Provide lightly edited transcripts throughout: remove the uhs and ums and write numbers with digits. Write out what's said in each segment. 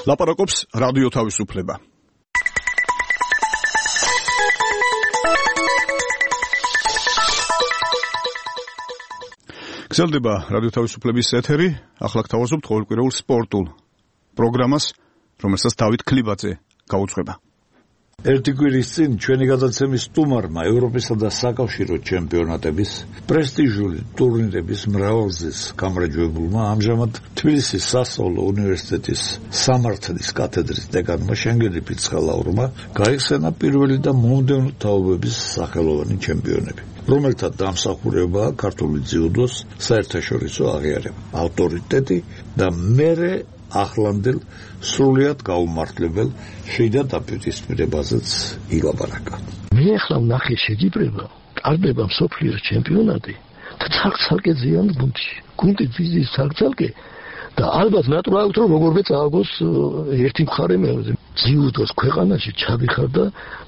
ლაპარაკობს რადიო თავისუფლება. გრძელდება რადიო თავისუფლების ეთერი, ახლა გთავაზობთ ყოველკვირეულ სპორტულ პროგრამას, რომელსაც დავით ქლიბაძე გაუძღვება. ერთი კვირის წინ ჩვენი გადაცემის სტუმარმა ევროპისა და საკავშირო ჩემპიონატების პრესტიჟული ტურნირების მრავალგზის გამარჯვებულმა ამჟამად თბილისის სასწავლო უნივერსიტეტის სამართლის კათედრის დეკანმა შენგელი ფიცხალაურმა გაიხსენა პირველი და მომდევნო თაობების სახელოვანი ჩემპიონები, რომელთა დამსახურებაა ქართული ძიუდოს საერთაშორისო აღიარება, ავტორიტეტი და მერე ახლანდელ სრულიად გაუმართლებელ შიდა დაპირისპირებაზეც ილაპარაკა. მე ახლა ვნახე შეჯიბრება, ტარდება მსოფლიოს ჩემპიონატი და ცალკე ზიან გუნდი ვიზის ცალკე და ალბათ ნატურალურად რომ როგორ წააგოს ერთი მხარე მეორე ძიუდოს ქვეყანაში ჩადიხარდა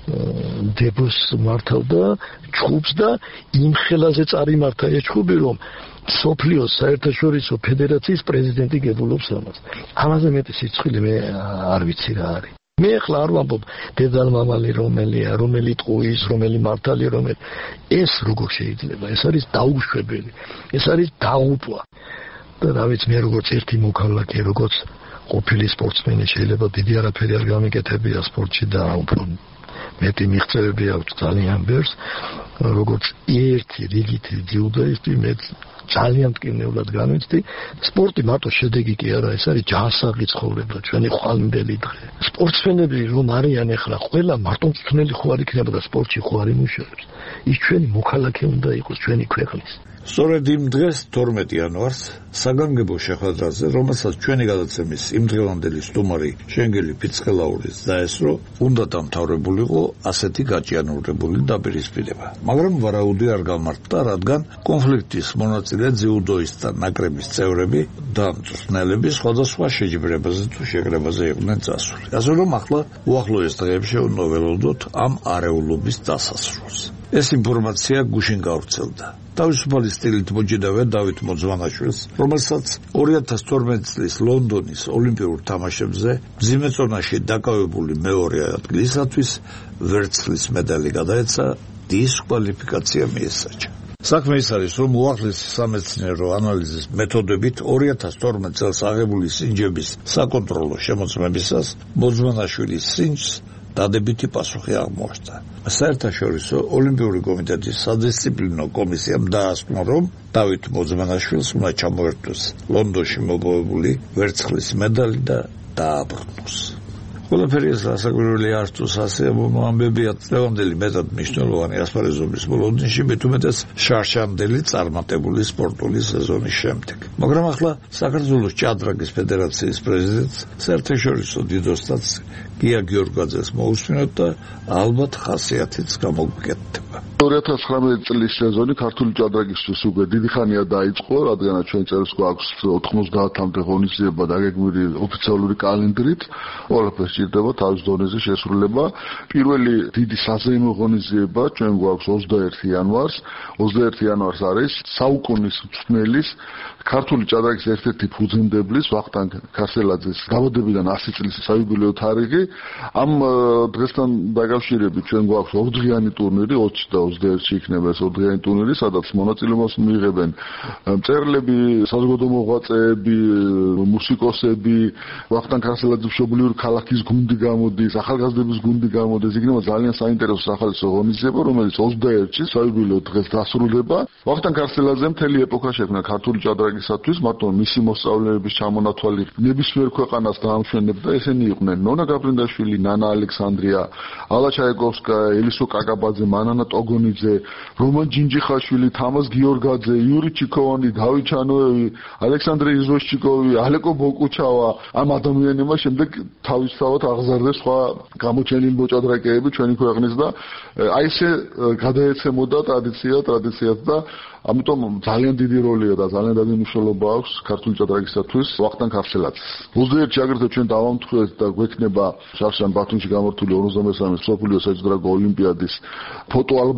დებოს მართავდა ჩხუბს და იმ ხელაზე წარიმართა ეს ჩხუბი რომ სოფლიოს საერთაშორისო ფედერაციის პრეზიდენტი გებულობს ამას. ამაზე მეტი სიცხილი მე არ ვიცი რა არის. მე ახლა არ ვამბობ დედალმამალი რომელია, რომელი ტყუის, რომელი მართალი, რომელი ეს როგორ შეიძლება? ეს არის დაუშვებელი. ეს არის დაუპვა. და რა ვიცი მე როგორც ერთი მოქალაქე, როგორც ყოფილი სპორტსმენი შეიძლება დიდი არაფერი არ გამიკეთებია სპორტში და უფრო მეტი მიღწევები აქვს ძალიან ბევრს, როგორც ერთი რიგითი ძიუდოისტი მე ძალიან მტკივნეულად განვიცდი, სპორტი მარტო შედეგი კი არა, ეს არის ჯანსაღი ცხოვრება, ჩვენი ხვალინდელი დღე. სპორტსმენები რომ არიან ახლა ყველა მარტო მწვრთნელი ხო არ იქნებოდა სპორტში ხო არ იმუშავებს. ის ჩვენი მოქალაქე უნდა იყოს ჩვენი ქვეყნის. სწორედ იმ დღეს 12 იანვარს საგანგებო შეხვედრაზე, რომელსაც ჩვენი გადაცემის იმდღევანდელი სტუმარი შენგელი ფიცხელაურის დაესწრო, უნდა დამთავრებულიყო ასეთი გაჭიანურებული დაპირისპირება. მაგრამ ვარაუდი არ გამართდა, რადგან კონფლიქტის მონაწილე ძიუდოისტთა ნაკრების წევრები და მწვრთნელები სხვადასხვა შეჯიბრებაზე თუ შეკრებაზე იყვნენ წასული. ასე რომ ახლა უახლოეს დღეებში უნდა ველოდოთ ამ არეულობის დასასრულს. ეს ინფორმაცია გუშინ გავრცელდა. თავისუფალი სტილით მოჯიდავე დავით მოძვანაშვილს, რომელსაც 2012 წლის ლონდონის ოლიმპიურ თამაშებზე მძიმე წონაში დაკავებული მეორე ადგილისათვის ვერცხლის медаლი გადაეცა, დისკვალიფიკაცია მიესაჯა. საქმე ის არის, რომ უახლესი სამეცნიერო ანალიზის მეთოდებით 2012 წელს აღებული სინჯების საკონტროლო შემოწმებისას მოძვანაშვილის სინჯს დადებითი პასუხი აღმოაჩნდა. საერთაშორისო ოლიმპიური კომიტეტის სადისციპლინო კომისიამ დაასკვნო, რომ დავით მოძვანაშვილს უნდა ჩამოერთვეს ლონდონში მოპოვებული ვერცხლის медаლი და დააბრუნოს. ყველაფერი ეს რასაკვირველი არ თუ სასიამოვნო ამბებია დღევანდელი მეტად მნიშვნელოვანი ასპარეზობის ბოლოდნში, მით უმეტეს შარშანდელი წარმატებული სპორტული სეზონის შემდეგ. მაგრამ ახლა საქართველოს ჭადრაკის ფედერაციის პრეზიდენტს საერთაშორისო დიდოსტატს გია გიორგაძეს მოусმინოთ და ალბათ ხასიათიც გამოგვიკეთდება. 2019 წლის სეზონი ქართული ჭადრაკისთვის უკვე დიდი ხანია დაიწყო, რადგანაც ჩვენ წერს გვაქვს 90-მდე ღონისძიება დაგეგმილი ოფიციალური კალენდრით, ყველაფერს სჭირდება თავის დონეზე შესრულება. პირველი დიდი საზეიმო ღონისძიება ჩვენ გვაქვს 21 იანვარს. 21 იანვარს არის საუკუნის მწვრთნელის ქართული ჭადრაკის ერთ-ერთი ფუძემდებლის ვახტანგ ქარსელაძის დაბადებიდან 100 წლის საიუბილეო თარიღი. ამ დღესთან დაკავშირებით ჩვენ გვაქვს ორდღიანი ტურნირი, 20 და 21-ში იქნება ეს ორდღიანი ტურნირი, სადაც მონაწილეობას მიიღებენ მწერლები, საზოგადო მოღვაწეები, მუსიკოსები, ვახტანგ ქარსელაძის მშობლიური ქალაქის გუნდი გამოდის, ახალგაზრდების გუნდი გამოდის. იქნება ძალიან საინტერესო სახალხო ღონისძიება, რომელიც 21-ში საიუბილეო დღეს დასრულდება. ვახტანგ ქარსელაძემ მთელი ეპოქა შექმნა ქართული ჭადრაკისათვის, მარტო მისი მოსწავლეების ჩამონათვალი ნებისმიერ ქვეყანას დაამშვენებდა. ესენი იყვნენ ნონა გაბრინდაშვილი, ნანა ალექსანდრია, ალა ჩაიკოვსკაია, ელისო კაკაბაძე, მანანა ტოგონიძე, რომან ჯინჯიხაშვილი, თამაზ გიორგაძე, იური ჩიკოვანი, დავით ჩანოევი, ალექსანდრე იზოშჩიკოვი, ალეკო ბოკუჩავა. ამ ადამიანებმა შემდეგ თავისთავად აღზარდეს სხვა გამოჩენილი მოჭადრაკეები ჩვენი ქვეყნის და აი ესე გადაეცემოდა ტრადიციად და ამიტომ ძალიან დიდი როლია და ძალიან დიდი მნიშვნელობა აქვს ქართული ჭადრაკისათვის ვახტანგ ქარსელაძეს. 21-ში აგრეთვე ჩვენ დავამტყუეთ და გვექნება შარშან ბათუმში გამართული 53-ე მსოფლიო საჭადრაკო ოლიმპიადის ფოტოალბომი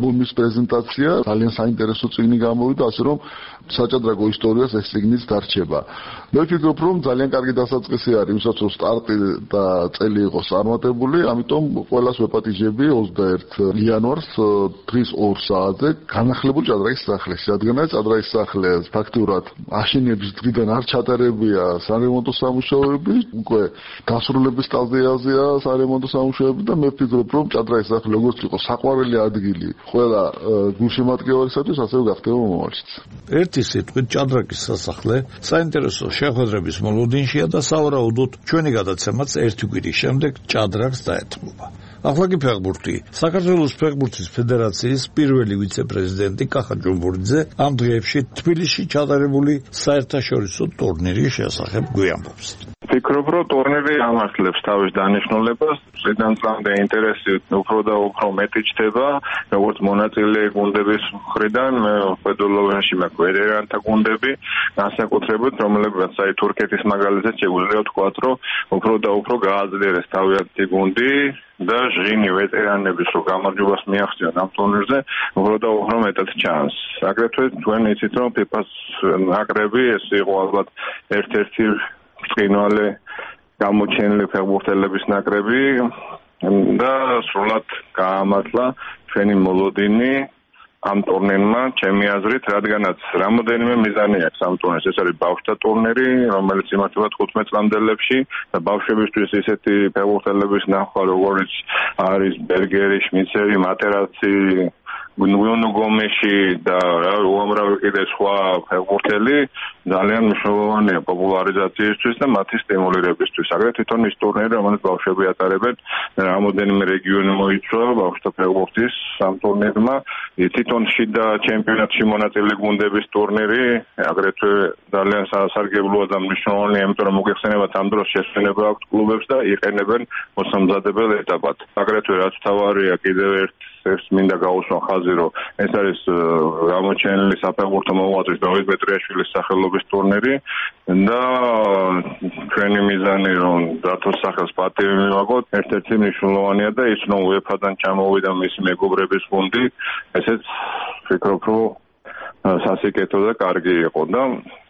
ალბომის პრეზენტაცია ძალიან საინტერესო წიგნი გამოვიდა, ასე რომ საჭადრაკო ისტორიას ეს წიგნიც დარჩება. მე ვფიქრობ, რომ ძალიან კარგი დასაწყისი არის, ვისაც რომ სტარტი და წელი იყოს წარმატებული, ამიტომ ყველას ვეპატიჟები 21 იანვარს დღის 2 საათზე განახლებული ჭადრაკის სახლში, რადგანაც ჭადრაკის სახლი ფაქტურად აშენების დღიდან არ ჩატარებია სარემონტო სამუშაოები, უკვე დასრულების სტადიაზეა სარემონტო სამუშაოები და მე ვფიქრობ, რომ ჭადრაკის სახლი როგორც იყო საყვარელი ადგილი ყველა გულშემატკივრისათვის, ასევე გახდება მომავალშიც. ერთი სიტყვით ჭადრაკის სასახლე საინტერესო შეხვედრების მოლოდინშია და სავარაუდოდ ჩვენი გადაცემაც ერთი კვირის შემდეგ ჭადრაკს დაეთმობა. ახლა კი ფეხბურთი. საქართველოს ფეხბურთის ფედერაციის პირველი ვიცე-პრეზიდენტი კახა ჯუმბურიძე ამ დღეებში თბილისში ჩატარებული საერთაშორისო ტურნირის შესახებ გვიამბობს. ვფიქრობ, რომ ტურნირი ამართლებს თავის დანიშნულებას, წლიდან წლამდე ინტერესი უფრო და უფრო მეტი ჩდება, როგორც მონაწილე გუნდების მხრიდან, ფედერალობაში მაქვს ვეტერანთა გუნდები, განსაკუთრებით, რომლებიც აი თურქეთის მაგალითად შეგვიძლია ვთქვათ, რომ უფრო და უფრო გააძლიერეს თავიანთი გუნდი და ჟინი ვეტერანების რო გამარჯვებას მიაღწიონ ამ ტურნირზე, უფრო და უფრო მეტად ჩანს. აგრეთვე თქვენ იცით, რომ FIFA-ს ნაკრები ეს იყო ალბათ ერთ-ერთი ბრწყინვალე გამოჩენილი ფეხბურთელების ნაკრები და სრულად გაამართლა ჩვენი მოლოდინი ამ ტურნირმა, ჩემი აზრით, რადგანაც რამოდენიმე მიზანი აქვს ამ ტურნირს. ეს არის ბავშვთა ტურნირი, რომელიც იმართება 15 წლამდელებში და ბავშვებისთვის ისეთი ფეხბურთელების ნახვა, როგორც არის ბერგერი, შმიცერი, მატერაცი, ნუგონო გომეში და უამრავი კიდე სხვა ფეხბურთელი ძალიან მნიშვნელოვანია პოპულარიზაციისთვის და მათი სტიმულირებისთვის. აგრეთვე თვითონ ის ტურნირი, რომელიც ბავშვები ატარებენ, რამოდენიმე რეგიონი მოიცვა ბავშვთა ფეხბურთის ამ ტურნირმა. თვითონ შიდა ჩემპიონატში მონაწილე გუნდების ტურნირი აგრეთვე ძალიან სასარგებლოა და მნიშვნელოვანია, იმიტომ რომ მოგეხსენებათ ამ დროს შესვენება აქვს კლუბებს და იყენებენ მოსამზადებელ ეტაპად. აგრეთვე რაც თავარია კიდევ ეს მინდა გაუსვა ხაზი, რომ ეს არის გამოჩენილი საფეხბურთო მოღვაწის დავით პეტრიაშვილის სახელობის ტურნირი და ჩვენი მიზანი რომ დათოს სახელს პატივი მივაგოთ, ერთ-ერთი მნიშვნელოვანია და ის რომ UEFA-დან ჩამოვიდა მისი მეგობრების გუნდი, ესეც ვფიქრობ, რომ სასიკეთო და კარგი იყო და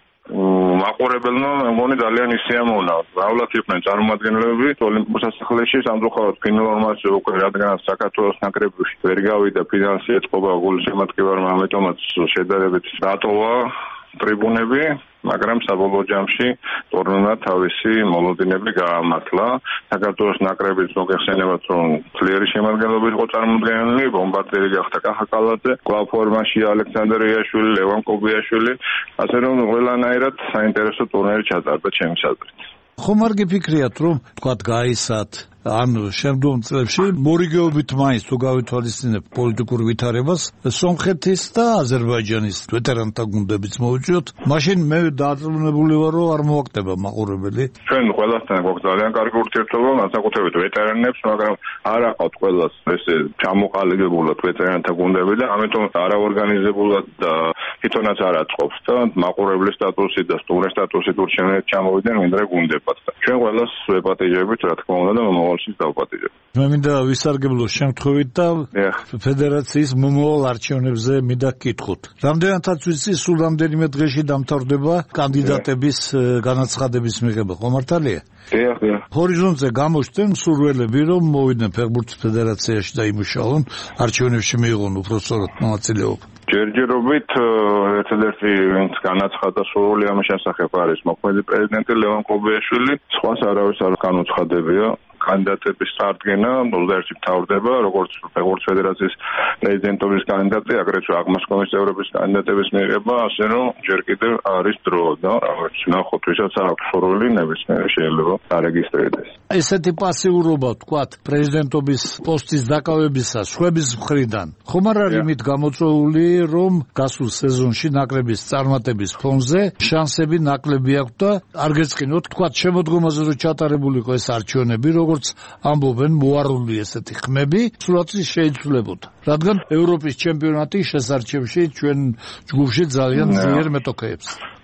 მაყურებელმა მგონი ძალიან ისიამოვნა. მრავლად იყვნენ წარმომადგენლები ოლიმპიურ სასახლეში, სამწუხაროდ ფინალურმაც უკვე რადგანაც საქართველოს ნაკრები ვერ გავიდა ფინალში ეწყობა გულშემატკივარმა, ამიტომაც შედარებით დატოვა ტრიბუნები, მაგრამ საბოლოო ჯამში ტურნირმა თავისი მოლოდინები გაამართლა. საქართველოს ნაკრებიც მოგეხსენებათ, რომ ძლიერი შემადგენლობით იყო წარმოდგენილი, ბომბარდირი გახდა კახა კალაძე, კლავ ფორმაში ალექსანდრე იაშვილი, ლევან კობიაშვილი, ასე რომ ყველანაირად საინტერესო ტურნირი ჩატარდა ჩემს აზრით. ხომ არ გიფიქრიათ, რომ თქვათ გაისათ ან შემდგომ წლებში მორიგეობით მაინც თუ გავითვალისწინებ პოლიტიკურ ვითარებას, სომხეთის და აზერბაიჯანის ვეტერანთა გუნდებიც მოვიწვიოთ, მაშინ მე დარწმუნებული ვარ, რომ არ მოაკდება მაყურებელი. ჩვენ ყველასთან გვაქვს ძალიან კარგი ურთიერთობა, განსაკუთრებით ვეტერანებს, მაგრამ არ აყავთ ყველას ესე ჩამოყალიბებულად ვეტერანთა გუნდები და ამიტომ არაორგანიზებულად და თვითონაც არ აწყობს და მაყურებლის სტატუსით და სტუმრის სტატუსით ურჩევნით ჩამოვიდნენ ვინმე გუნდებად. ჩვენ ყველას ვეპატიჟებით, რა თქმა უნდა და მომავალშიც დავპატიჟებთ. მე მინდა ვისარგებლოს შემთხვევით და ფედერაციის მომავალ არჩევნებზე მინდა გკითხოთ. რამდენადაც ვიცი, სულ რამდენიმე დღეში დამთავრდება კანდიდატების განაცხადების მიღება, ხო მართალია? დიახ. ჰორიზონტზე გამოჩნდნენ მსურველები, რომ მოვიდნენ ფეხბურთის ფედერაციაში და იმუშაონ, არჩევნებში მიიღონ უпроსწორად მონაწილეობა. ჯერჯერობით ერთ-ერთი ვინც განაცხადა სურვილი ამ შესახებ არის მოქმედი პრეზიდენტი ლევან კობიაშვილი, სხვას არავის არ განუცხადებია. კანდიდატების წარდგენა 21-ში მთავრდება, როგორც ფეხბურთის ფედერაციის პრეზიდენტობის კანდიდატი, აგრეთვე აღმასკომის წევრების კანდიდატების მიღება, ასე რომ ჯერ კიდევ არის დრო და რაღაც ნახოთ, ვისაც აქვს სურვილი, ნებისმიერი შეიძლება დარეგისტრირდეს. ესეთი პასიურობა, თქვათ, პრეზიდენტობის პოსტის დაკავებისას შვების მხრიდან, ხომ არ არის იმით გამოწვეული, რომ გასულ სეზონში ნაკრების წარმატების ფონზე შანსები ნაკლები აქვს და არ გეწყინოთ, თქვათ, შემოდგომაზე რომ ჩატარებული იყო ეს არჩევნები, როგორც ამბობენ მოარული ესეთი ხმები, სულაც შეიცვლებოდა. რადგან ევროპის ჩემპიონატი შესარჩევში ჩვენ ჯგუფში ძალიან ძლიერ მეტოქეებს.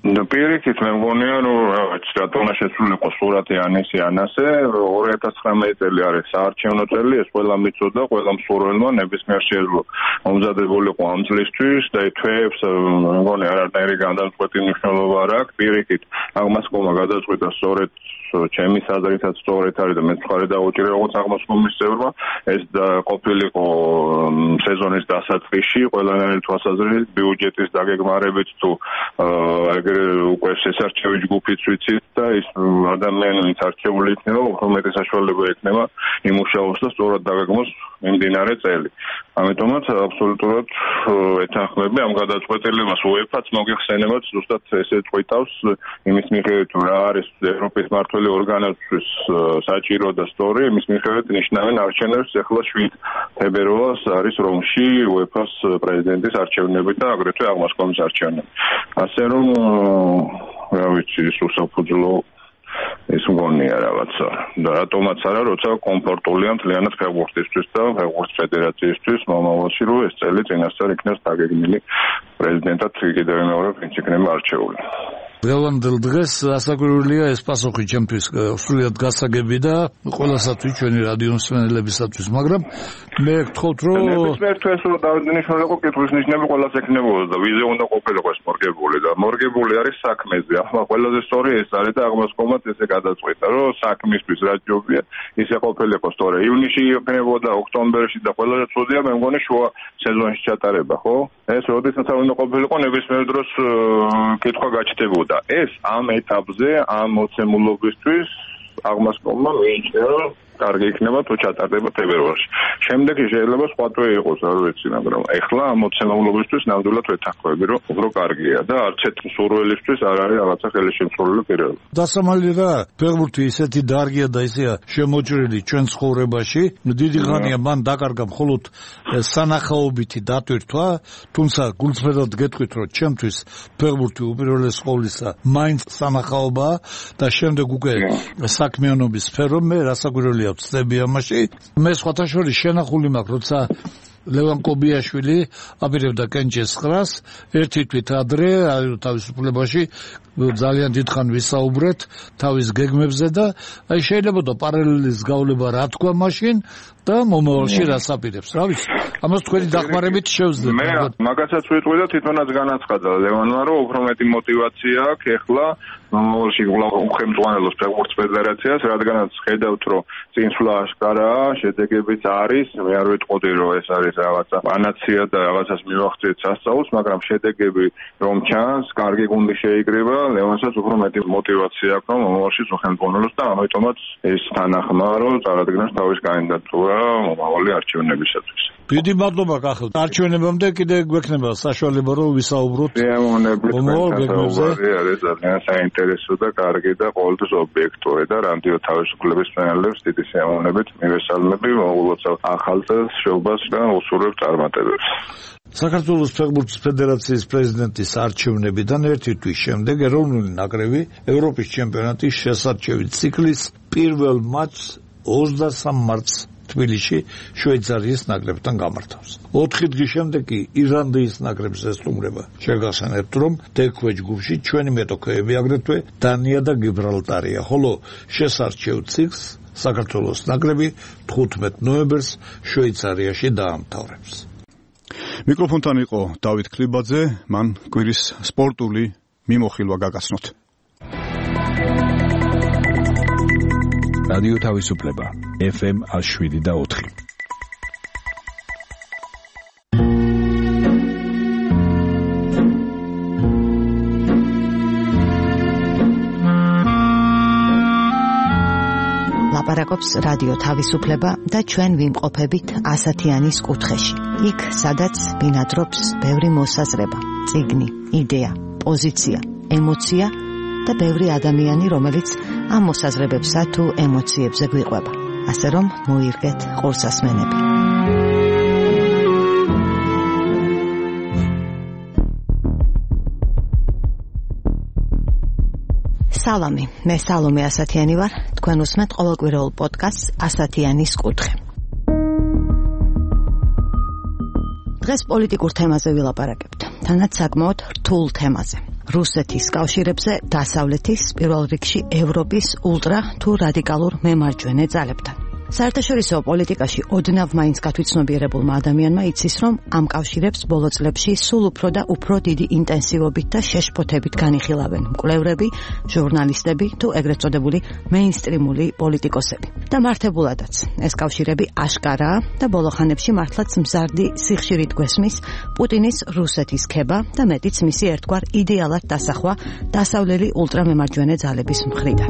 პირიქით მე მგონია რომ რატომ შესულიყო სურათი ანესი ანასე 2019 წელი არის საარჩევნო წელი ეს ყველა მიწოდა ყველა მსურველმა ნებისმიერ შეძლო მომზადებულიყო ამ წლისთვის და თვეებს მგონია არანაირი განსხვავებული მნიშვნელობა არ აქვს პირიქით აღმასკომა გადაწყვიტა სწორედ ჩემი საზრითაც სწორედ არის და მე ხარ დაუჭირე როგორც აღმასკომის წევრმა ეს ყოფილიყო სეზონის დასაწყისში ყველანაირი თვალსაზრისით ბიუჯეტის დაგეგმარებით თუ ეგრე უკვე შესარჩევი ჯგუფიც ვიცით და ის ადამიანის არჩეული იქნება უფრო მეტი საშუალება ექნება იმუშაოს და სწორად დაგეგმოს მიმდინარე წელი ამიტომაც აბსოლუტურად ეთანხმები ამ გადაწყვეტილებას UEFA-ც მოგიხსენებათ ზუსტად ესე წყვიტავს იმის მიხედვით რა არის ევროპის მმართველი ორგანოების საჭირო და სწორი იმის მიხედვით ნიშნავენ არჩევნებს ახლა 7 ფებრუარს არის რომში UEFA-ს პრეზიდენტის არჩევნები და აგრეთვე აღმასკომის არჩევნები ასე რომ რა ვიცი სუსაფუძვლო ეს მგონია რაღაცა და რატომაც არა როცა კომფორტულია მთლიანად ფეხბურთისთვის და ფეხბურთის ფედერაციისთვის მომავალში რომ ეს წელი წინასწარ იქნას დაგეგმილი პრეზიდენტად კიდევ მეორე პრინციპი იქნება არჩეული დღევანდელ დღეს ასაკვირველია ეს პასუხი ჩემთვის სრულიად გასაგები და ყველასათვის ჩვენი რადიო მსმენელებისათვის მაგრამ მე გთხოვთ რომ ნებისმიერ რომ დავნიშნულიყო კითხვის ნიშნები ყველას ექნებოდა და ვიზე უნდა ყოფილიყო ეს მორგებული და მორგებული არის საქმეზე ახლა ყველაზე სწორი ეს არის და აღმასკომაც ესე გადაწყვიტა რომ საქმისთვის რა ჯობია ისე ყოფილიყო სწორი ივნისში იქნებოდა ოქტომბერში და ყველაზე ცუდია მე მგონი შუა სეზონში ჩატარება ხო ეს როდესაც უნდა ყოფილიყო ნებისმიერ დროს კითხვა გაჩნდებოდა ეს ამ ეტაპზე ამ მოცემულობისთვის აღმასკომმა მიიჩნია რომ კარგი იქნება თუ ჩატარდება ფებრუარში. შემდეგ შეიძლება სხვა თვე იყოს, არ ვიცი, მაგრამ ეხლა ამ მოცემულობისთვის ნამდვილად ვეთანხმები, რომ უფრო კარგია და არც ერთ მსურველისთვის არ არის რაღაცა ხელშემწყობილი პირობა. დასამალი რა, ფეხბურთი ისეთი დარგია და ისეა შემოჭრილი ჩვენ ცხოვრებაში, დიდი ხანია მან დაკარგა მხოლოდ სანახაობითი დატვირთვა, თუმცა გულწრფელად გეტყვით, რომ ჩემთვის ფეხბურთი უპირველეს ყოვლისა მაინც სანახაობაა და შემდეგ უკვე საქმიანობის სფერო მე რასაკვირველია ვწდები ამაში. მე სხვათა შორის შენახული მაქვს, როცა ლევან კობიაშვილი აპირებდა კენჭეს ყრას, ერთი თვით ადრე თავისუფლებაში ძალიან დიდხან ვისაუბრეთ თავის გეგმებზე და აი შეიძლება პარალელის გავლება რა თქვა მაშინ და მომავალში რას აპირებს, რა ვიცი. ამას თქვენი დახმარებით შევძლებ. მე მაგასაც ვიტყვი და თვითონაც განაცხადა ლევანმა, რომ უფრო მეტი мотиваცია აქვს ეხლა მომავალში უხელმძღვანელოს ფეხბურთის ფედერაციას, რადგანაც ხედავთ, რომ წინსვლა აშკარაა, შედეგებიც არის, მე არ ვიტყოდი, რომ ეს არის რაღაცა პანაცია და რაღაცას მივახციეთ სასწაულს, მაგრამ შედეგები რომ ჩანს, კარგი გუნდი შეიკრიბა, ლევანსაც უფრო მეტი мотиваცია აქვს მომავალში უხელმძღვანელოს და ამიტომაც ეს თანახმა, რომ წარადგინოს თავის კანდიდატურა მომავალი არჩევნებისათვის. დიდი მადლობა გახელთ. არჩევნებამდე კიდე გვექნება საშუალება რომ ვისაუბროთ. მომავალ გეგმებზე. არის ძალიან საინტერესო და კარგი და ყოველთვის ობიექტური და რადიო თავისუფლების მცენალებს დიდი სიამოვნებით მივესალმები მოულოცავ ახალ წელს შობას და უსურვებ წარმატებებს. საქართველოს ფეხბურთის ფედერაციის პრეზიდენტის არჩევნებიდან ერთი თვის შემდეგ ეროვნული ნაკრები ევროპის ჩემპიონატის შესარჩევი ციკლის პირველ მატჩს 23 მარტს თბილისში შვეიცარიის ნაკრებთან გამართავს. 4 დღის შემდეგ კი ირლანდიის ნაკრებს ესტუმრება. შეგახსენებთ, რომ დექვე ჯგუფში ჩვენი მეტოქეები აგრეთვე დანია და გიბრალტარია, ხოლო შესარჩევ ციკლს საქართველოს ნაკრები 15 ნოემბერს შვეიცარიაში დაამთავრებს. მიკროფონთან იყო დავით ქლიბაძე, მან კვირის სპორტული მიმოხილვა გაგაცნოთ. რადიო თავისუფლება FM 107.4. ლაპარაკობს რადიო თავისუფლება და ჩვენ ვიმყოფებით ასათიანის კუთხეში. იქ, სადაც ბინადრობს ბევრი მოსაზრება, წიგნი, იდეა, პოზიცია, ემოცია და ბევრი ადამიანი, რომელიც ამ მოსაზრებებსა თუ ემოციებზე გვიყვება. ასე რომ მოირგეთ ყურსასმენები. სალამი, მე სალომე ასათიანი ვარ, თქვენ უსმენთ ყოველკვირეულ პოდკასტს ასათიანის კუთხე. დღეს პოლიტიკურ თემაზე ვილაპარაკებთ, თანაც საკმაოდ რთულ თემაზე. რუსეთის კავშირებზე დასავლეთის, პირველ რიგში ევროპის ულტრა თუ რადიკალურ მემარჯვენე ძალებთან. საერთაშორისო პოლიტიკაში ოდნავ მაინც გათვითცნობიერებულმა ადამიანმა იცის, რომ ამ კავშირებს ბოლო წლებში სულ უფრო და უფრო დიდი ინტენსივობით და შეშფოთებით განიხილავენ მკვლევრები, ჟურნალისტები თუ ეგრეთ წოდებული მეინსტრიმული პოლიტიკოსები. და მართებულადაც, ეს კავშირები აშკარაა და ბოლო ხანებში მართლაც მზარდი სიხშირით გვესმის პუტინის რუსეთის ქება და მეტიც მისი ერთგვარ იდეალად დასახვა დასავლელი ულტრამემარჯვენე ძალების მხრიდან.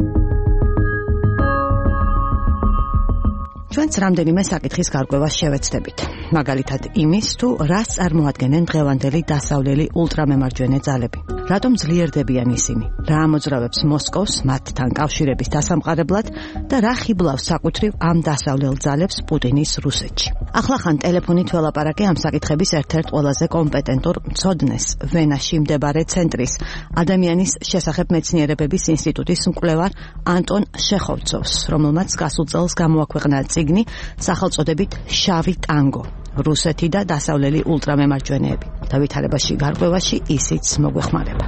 ჩვენც რამდენიმე საკითხის გარკვევას შევეცდებით. მაგალითად იმის, თუ რას წარმოადგენენ დღევანდელი დასავლელი ულტრამემარჯვენე ძალები. რატომ ძლიერდებიან ისინი? რა ამოძრავებს მოსკოვს მათთან კავშირების დასამყარებლად და რა ხიბლავს საკუთრივ ამ დასავლელ ძალებს პუტინის რუსეთში. ახლახან ტელეფონით ველაპარაკე ამ საკითხების ერთ-ერთ ყველაზე კომპეტენტურ მცოდნეს, ვენაში მდებარე ცენტრის ადამიანის შესახებ მეცნიერებების ინსტიტუტის მკვლევარ ანტონ შეხოვცოვს, რომელმაც გასულ წელს გამოაქვეყნა წიგნი სახელწოდებით შავი ტანგო, რუსეთი და დასავლელი ულტრამემარჯვენეები. დავითარებაში გარკვევაში ისიც მოგვეხმარება.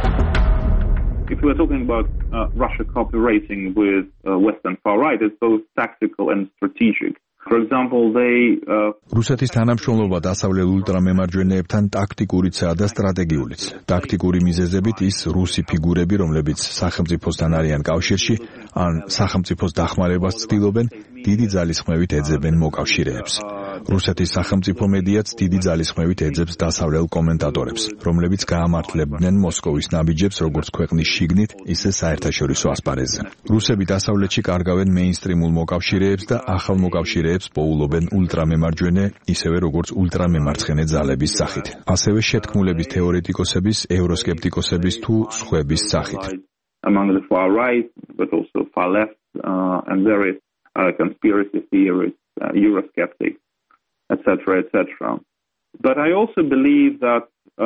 If we are talking about Russia cooperating with Western far right, it's both tactical and strategic. For example, რუსეთის თანამშრომლობა დასავლელ ულტრამემარჯვენეებთან ტაქტიკურიცაა და სტრატეგიულიც. ტაქტიკური მიზეზებით ის რუსი ფიგურები, რომლებიც სახელმწიფოსთან არიან კავშირში, ან სახელმწიფოს დახმარებას ცდილობენ, დიდი ძალისხმევით ეძებენ მოკავშირეებს. რუსეთის სახელმწიფო მედიაც დიდი ძალისხმევით ეძებს დასავლელ კომენტატორებს, რომლებიც გაამართლებდნენ მოსკოვის ნაბიჯებს როგორც ქვეყნის შიგნით, ისე საერთაშორისო ასპარეზზე. რუსები დასავლეთში კარგავენ მეინსტრიმულ მოკავშირეებს და ახალ მოკავშირეებს პოულობენ ულტრამემარჯვენე, ისევე როგორც ულტრამემარცხენე ძალების სახით. ასევე შეთქმულების თეორეტიკოსების, ევროსკეპტიკოსების თუ სხვების სახით. Among the far right, but also far left, and various conspiracy theorists, Eurosceptics, etc., etc. But I also believe that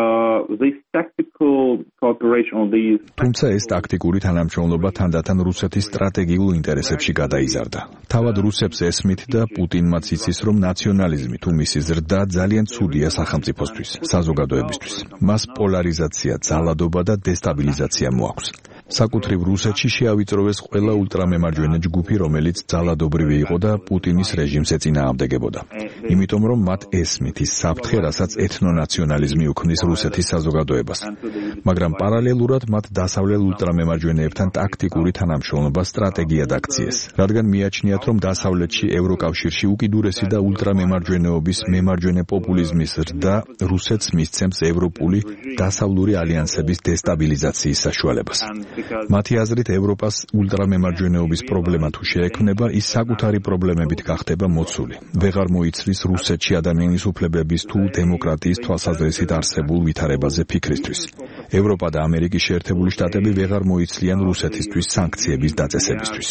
this tactical cooperation on these თუმცა ეს ტაქტიკური თანამშრომლობა თანდათან რუსეთის სტრატეგიულ ინტერესებში გადაიზარდა. თავად რუსებს ესმით და პუტინმაც იცის, რომ ნაციონალიზმი თუ მისი ზრდა ძალიან ცუდია სახელმწიფოსთვის, საზოგადოებისთვის. მას პოლარიზაცია, ძალადობა და დესტაბილიზაცია მოაქვს. საკუთრივ რუსეთში შეავიწროვეს ყველა ულტრამემარჯვენე ჯგუფი, რომელიც ძალადობრივი იყო და პუტინის რეჟიმს ეწინააღმდეგებოდა. იმიტომ რომ მათ ესმით ის საფრთხე, რასაც ეთნონაციონალიზმი უქმნის რუსეთის საზოგადოებას. მაგრამ პარალელურად მათ დასავლელ ულტრამემარჯვენეებთან ტაქტიკური თანამშრომლობა სტრატეგიად აქციეს, რადგან მიაჩნიათ, რომ დასავლეთში ევროკავშირში უკიდურესი და ულტრამემარჯვენეობის მემარჯვენე პოპულიზმის ზრდა რუსეთს მისცემს ევროპული დასავლური ალიანსების დესტაბილიზაციის საშუალებას. მათი აზრით ევროპას ულტრამემარჯვენეობის პრობლემა თუ შეექმნება, ის საკუთარი პრობლემებით გახდება მოცული. ვეღარ მოიცლის რუსეთში ადამიანის უფლებების თუ დემოკრატიის თვალსაზრისით არსებულ ვითარებაზე ფიქრისთვის. ევროპა და ამერიკის შეერთებული შტატები ვეღარ მოიცლიან რუსეთისთვის სანქციების დაწესებისთვის.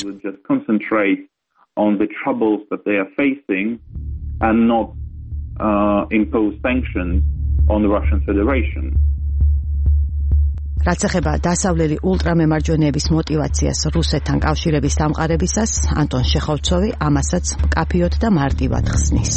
რაც ეხება დასავლელი ულტრამემარჯვენეების мотивაციას რუსეთთან კავშირების დამყარებისას, ანტონ შეხოვცოვი ამასაც მკაფიოდ და მარტივად ხსნის.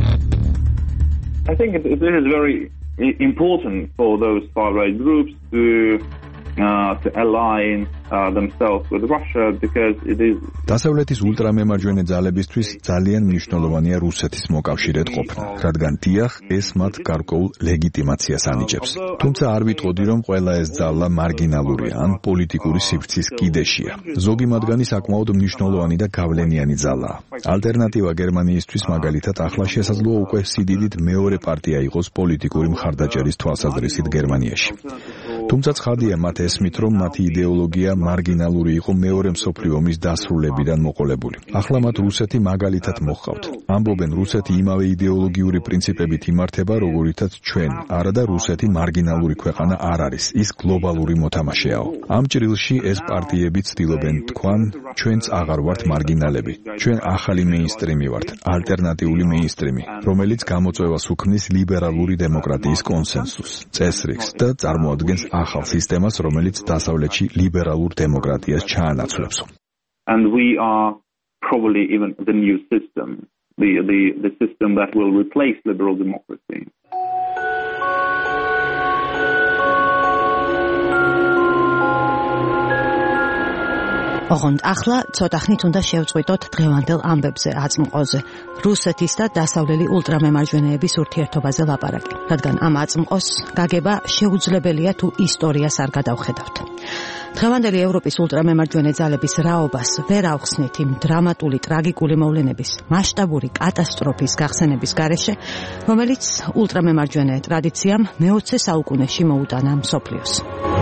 I think it is very important for those far right groups to align themselves with Russia because it is დასავლეთის ულტრამემარჯვენე ძალებისთვის ძალიან მნიშვნელოვანია რუსეთის მოკავშირედ ყოფნა, რადგან დიახ, ეს მათ გარკვეულ ლეგიტიმაციას ანიჭებს. თუმცა არ ვიტყოდი, რომ ყველა ეს ძალა მარგინალურია ან პოლიტიკური სივრცის კიდეშია. ზოგი მათგანი საკმაოდ მნიშვნელოვანი და გავლენიანი ძალაა. ალტერნატივა გერმანიისთვის მაგალითად ახლა შესაძლოა უკვე სიდიდით მეორე პარტია იყოს პოლიტიკური მხარდაჭერის თვალსაზრისით გერმანიაში. თუმცა ცხადია მათ ესმით, რომ მათი იდეოლოგია მარგინალური იყო მეორე მსოფლიო ომის დასრულებიდან მოყოლებული. ახლა მათ რუსეთი მაგალითად მოჰყავთ. ამბობენ, რუსეთი იმავე იდეოლოგიური პრინციპებით იმართება, როგორითაც ჩვენ, არა და რუსეთი მარგინალური ქვეყანა არ არის, ის გლობალური მოთამაშეაო. ამ ჭრილში ეს პარტიები ცდილობენ თქვან, ჩვენც აღარ ვართ მარგინალები. ჩვენ ახალი მეინსტრიმი ვართ, ალტერნატიული მეინსტრიმი, რომელიც გამოწვევას უქმნის ლიბერალური დემოკრატიის კონსენსუსს, წესრიგს და წარმოადგენს ახალ სისტემას, რომელიც დასავლეთში ლიბერალურ დემოკრატიას ჩაანაცვლებს. And we are probably even the new system, the system that will replace liberal democracy. ოღონდ ახლა ცოტა ხნით უნდა შევწყვიტოთ დღევანდელ ამბებზე აწმყოზე. რუსეთის და დასავლელი ულტრამემარჯვენეების ურთიერთობაზე ლაპარაკი, რადგან ამ აწმყოს გაგება შეუძლებელია თუ ისტორიას არ გადავხედავთ. დღევანდელი ევროპის ულტრამემარჯვენე ძალების რაობას ვერ ავხსნით იმ დრამატული ტრაგიკული მოვლენების მასშტაბური კატასტროფის გახსენების გარეშე, რომელიც ულტრამემარჯვენე ტრადიციამ მე-20 საუკუნეში მოუტანა მსოფლიოს.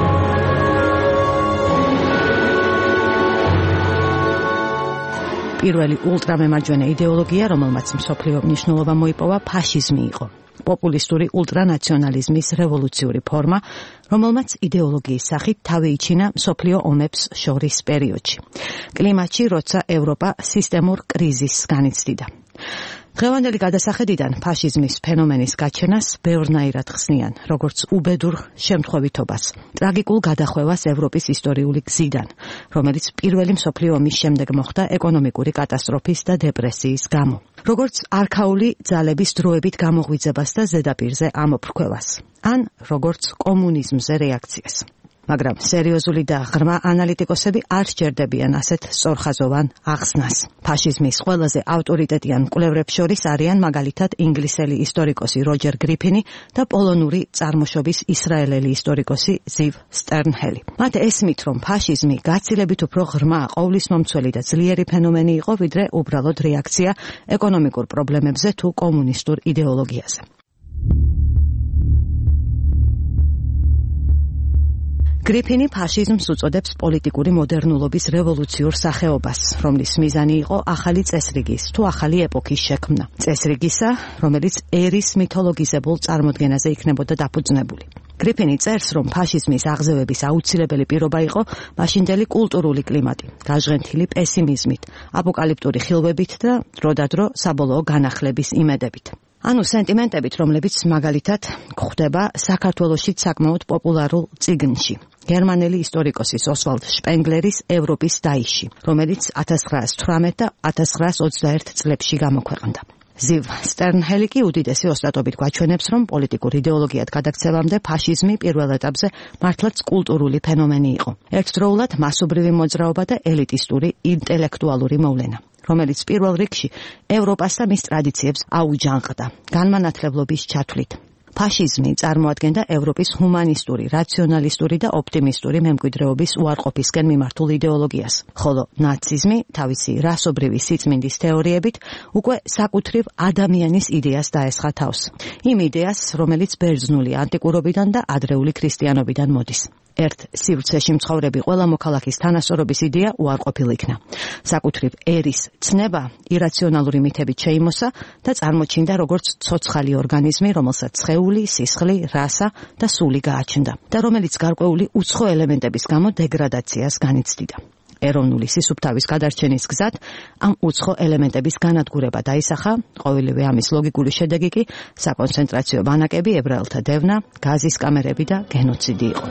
პირველი ულტრამემარჯვენე იდეოლოგია, რომელმაც მსოფლიო მნიშვნელობა მოიპოვა, ფაშიზმი იყო. პოპულისტური ულტრანაციონალიზმის რევოლუციური ფორმა, რომელმაც იდეოლოგიის სახით თავი იჩინა მსოფლიო ომებს შორის პერიოდში. კლიმატში, როცა ევროპა სისტემურ კრიზისს განიცდიდა. დღევანდელი გადასახედიდან ფაშიზმის ფენომენის გაჩენას ბევრნაირად ხსნიან, როგორც უბედურ შემთხვევითობას, ტრაგიკულ გადახვევას ევროპის ისტორიული გზიდან, რომელიც პირველი მსოფლიო ომის შემდეგ მოხდა ეკონომიკური კატასტროფის და დეპრესიის გამო, როგორც არქაული ძალების დროებით გამოღვიძებას და ზედაპირზე ამოფრქვევას, ან როგორც კომუნიზმზე რეაქციას. მაგრამ სერიოზული და ღრმა ანალიტიკოსები არ სჯერდებიან ასეთ სწორხაზოვან ახსნას. ფაშიზმის ყველაზე ავტორიტეტიან მკვლევრებს შორის არიან მაგალითად ინგლისელი ისტორიკოსი როჯერ გრიფინი და პოლონური წარმოშობის ისრაელელი ისტორიკოსი ზივ სტერნჰელი. მათ ესმით, რომ ფაშიზმი გაცილებით უფრო ღრმა, ყოვლისმომცველი და ძლიერი ფენომენი იყო, ვიდრე უბრალოდ რეაქცია ეკონომიკურ პრობლემებზე თუ კომუნისტურ იდეოლოგიაზე. გრიფინი ფაშიზმს უწოდებს პოლიტიკური მოდერნულობის რევოლუციურ სახეობას, რომლის მიზანი იყო ახალი წესრიგის თუ ახალი ეპოქის შექმნა. წესრიგისა, რომელიც ერის მითოლოგიზებულ წარმოდგენაზე იქნებოდა დაფუძნებული. გრიფინი წერს, რომ ფაშიზმის აღზევების აუცილებელი პირობა იყო მაშინდელი კულტურული კლიმატი, გაჟღენთილი პესიმიზმით, აპოკალიპტური ხილვებით და დროდადრო საბოლოო განახლების იმედებით. ანუ სენტიმენტებით, რომლებიც მაგალითად გვხვდება საქართველოში საკმაოდ პოპულარულ წიგნში. გერმანელი ისტორიკოსის ოსვალდ შპენგლერის ევროპის დაიში, რომელიც 1918 და 1921 წლებში გამოქვეყნდა. ზივ სტერნჰელი კი უდიდესი ოსტატობით გვაჩვენებს, რომ პოლიტიკურ იდეოლოგიად გადაქცევამდე ფაშიზმი პირველ ეტაპზე მართლაც კულტურული ფენომენი იყო. ერთდროულად მასობრივი მოძრაობა და ელიტისტური ინტელექტუალური მოვლენა, რომელიც პირველ რიგში ევროპას და მის ტრადიციებს აუჯანყდა განმანათლებლობის ჩათვლით. ფაშიზმი წარმოადგენდა ევროპის ჰუმანისტური, რაციონალისტური და ოპტიმისტური მემკვიდრეობის უარყოფისკენ მიმართულ იდეოლოგიას, ხოლო ნაციზმი თავისი რასობრივი სიწმინდის თეორიებით უკვე საკუთრივ ადამიანის იდეას დაესხა თავს. იმ იდეას, რომელიც ბერძნული ანტიკურობიდან და ადრეული ქრისტიანობიდან მოდის. ერთ სივრცეში მცხოვრები ყველა მოქალაქის თანასწორობის იდეა უარყოფილ იქნა. საკუთრივ ერის ცნება ირაციონალური მითებით შეიმოსა და წარმოჩინდა როგორც ცოცხალი ორგანიზმი, რომელსაც სხეული, სისხლი, რასა და სული გააჩნდა და რომელიც გარკვეული უცხო ელემენტების გამო დეგრადაციას განიცდიდა. ეროვნული სისუფთავის გადარჩენის გზად ამ უცხო ელემენტების განადგურება დაისახა, ყოველივე ამის ლოგიკური შედეგი კი საკონცენტრაციო ბანაკები, ებრაელთა დევნა, გაზის კამერები და გენოციდი იყო.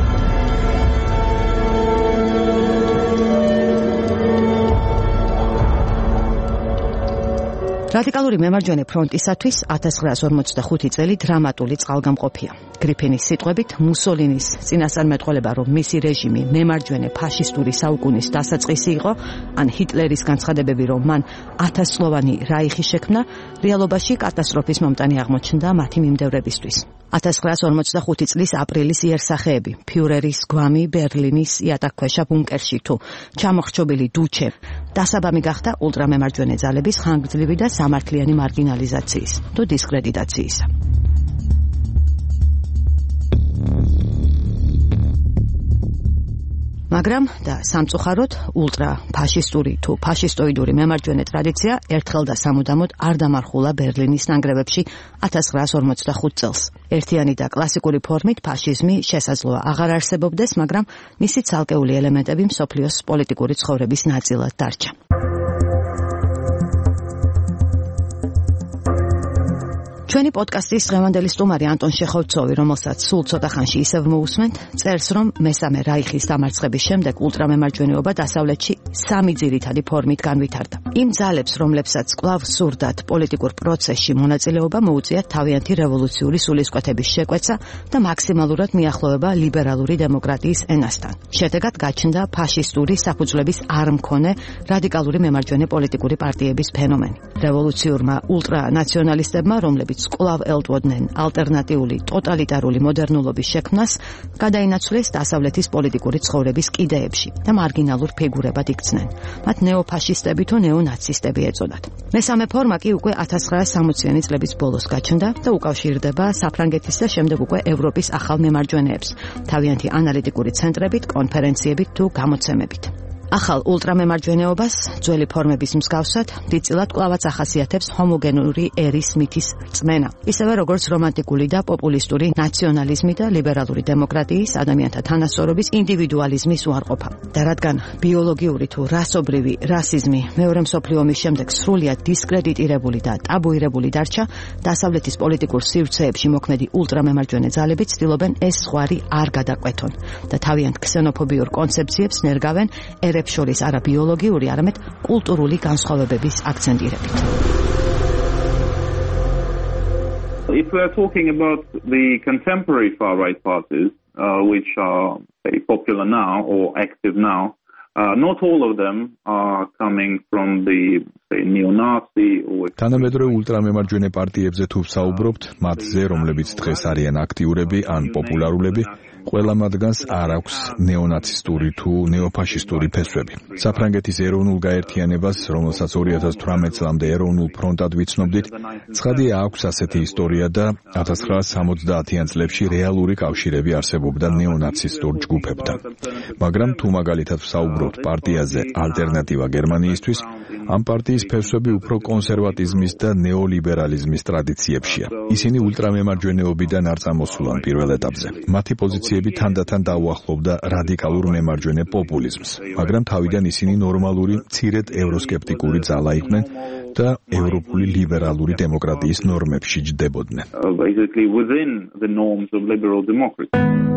რადიკალური მემარჯვენე ფრონტისათვის 1945 წელი დრამატული წყალგამყოფია. გრიფინის სიტყვებით, მუსოლინის წინასწარმეტყველება, რომ მისი რეჟიმი მემარჯვენე ფაშისტური საუკუნის დასაწყისი იყო, ან ჰიტლერის განცხადებები, რომ მან 1000-წლოვანი რაიხი შექმნა, რეალობაში კატასტროფის მომტანი აღმოჩნდა მათი მიმდევრებისთვის. 1945 წლის აპრილის იერსახეები, ფიურერის გვამი ბერლინის იატაკქვეშა ბუნკერში თუ ჩამოხრჩობილი დუჩე დასაბამი გახდა ულტრამემარჯვენე ძალების ხანგრძლივი და სამართლიანი მარგინალიზაციის თუ დისკრედიტაციისა. მაგრამ და სამწუხაროდ ულტრა ფაშისტური თუ ფაშისტოიდური მემარჯვენე ტრადიცია ერთხელ და სამუდამოდ არ დამარხულა ბერლინის ნანგრევებში 1945 წელს. ერთიანი და კლასიკური ფორმით ფაშიზმი შესაძლოა აღარ არსებობდეს, მაგრამ მისი ცალკეული ელემენტები მსოფლიოს პოლიტიკური ცხოვრების ნაწილად დარჩა. ჩვენი პოდკასტის დღევანდელი სტუმარი ანტონ შეხოვცოვი, რომელსაც სულ ცოტა ხანში ისევ მოусმენთ, წერს, რომ მესამე რაიხის დამარცხების შემდეგ ულტრამემარჯვენეობა დასავლეთში სამი ძირითადი ფორმით განვითარდა. იმ ძალებს, რომლებსაც კვლავ სურდათ პოლიტიკურ პროცესში მონაწილეობა, მოუწიათ თავიანთი რევოლუციური სულისკვეთების შეკვეცა და მაქსიმალურად მიახლოება ლიბერალური დემოკრატიის ენასთან. შედეგად გაჩნდა ფაშისტური საფუძვლების არ მქონე რადიკალური მემარჯვენე პოლიტიკური პარტიების ფენომენი. რევოლუციურმა ულტრანაციონალისტებმა, რომლებიც კვლავ ელტვოდნენ ალტერნატიული ტოტალიტარული მოდერნულობის შექმნას, გადაინაცვლეს დასავლეთის პოლიტიკური ცხოვრების კიდეებში და მარგინალურ ფიგურებად იქცნენ. მათ ნეოფაშისტები თუ ნეონაცისტები ეწოდათ. მესამე ფორმა კი უკვე 1960-იანი წლების ბოლოს გაჩნდა და უკავშირდება საფრანგეთის და შემდეგ უკვე ევროპის ახალ მემარჯვენეებს, თავიანთი ანალიტიკური ცენტრებით, კონფერენციებით თუ გამოცემებით. ახალ ულტრამემარჯვენეობას ძველი ფორმების მსგავსად დიდწილად კვლავაც ახასიათებს ჰომოგენური ერის მითის რწმენა, ისევე როგორც რომანტიკული და პოპულისტური ნაციონალიზმი და ლიბერალური დემოკრატიის, ადამიანთა თანასწორობის, ინდივიდუალიზმის უარყოფა. და რადგან ბიოლოგიური თუ რასობრივი რასიზმი მეორე მსოფლიო ომის შემდეგ სრულიად დისკრედიტირებული და ტაბუირებული დარჩა, დასავლეთის პოლიტიკურ სივრცეებში მოქმედი ულტრამემარჯვენე ძალები ცდილობენ ეს ზღვარი არ გადაკვეთონ და თავიანთ ქსენოფობიურ კონცეფციებს ნერგავენ ერებს შორის არა ბიოლოგიური, არამედ კულტურული განსხვავებების აქცენტირებით. If we are talking about the contemporary far-right parties, which are very popular now or active now, not all of them are coming from the, say, neo-Nazi or... თანამედროვე ულტრამემარჯვენე პარტიებზე თუ ვსაუბრობთ, მათზე, რომლებიც დღეს არიან აქტიურები ან პოპულარულები, ყველა მათგანს არ აქვს ნეონაცისტური თუ ნეოფაშისტური ფესვები. საფრანგეთის ეროვნულ გაერთიანებას, რომელსაც 2018 წლამდე ეროვნულ ფრონტად ვიცნობდით, ცხადია აქვს ასეთი ისტორია და 1970-იან წლებში რეალური კავშირები არსებობდა ნეონაცისტურ ჯგუფებთან. მაგრამ თუ მაგალითად ვსაუბრობთ პარტიაზე ალტერნატივა გერმანიისთვის, ამ პარტიის ფესვები უფრო კონსერვატიზმის და ნეოლიბერალიზმის ტრადიციებშია. ისინი ულტრამემარჯვენეობიდან არ წამოსულან პირველ ეტაპზე. მათი პოზიციები თანდათან დაუახლოვდა რადიკალურ მემარჯვენე პოპულიზმს, მაგრამ თავიდან ისინი ნორმალური, მცირედ ევროსკეპტიკური ძალა იყვნენ და ევროპული ლიბერალური დემოკრატიის ნორმებში ჯდებოდნენ. Basically within the norms of liberal democracy.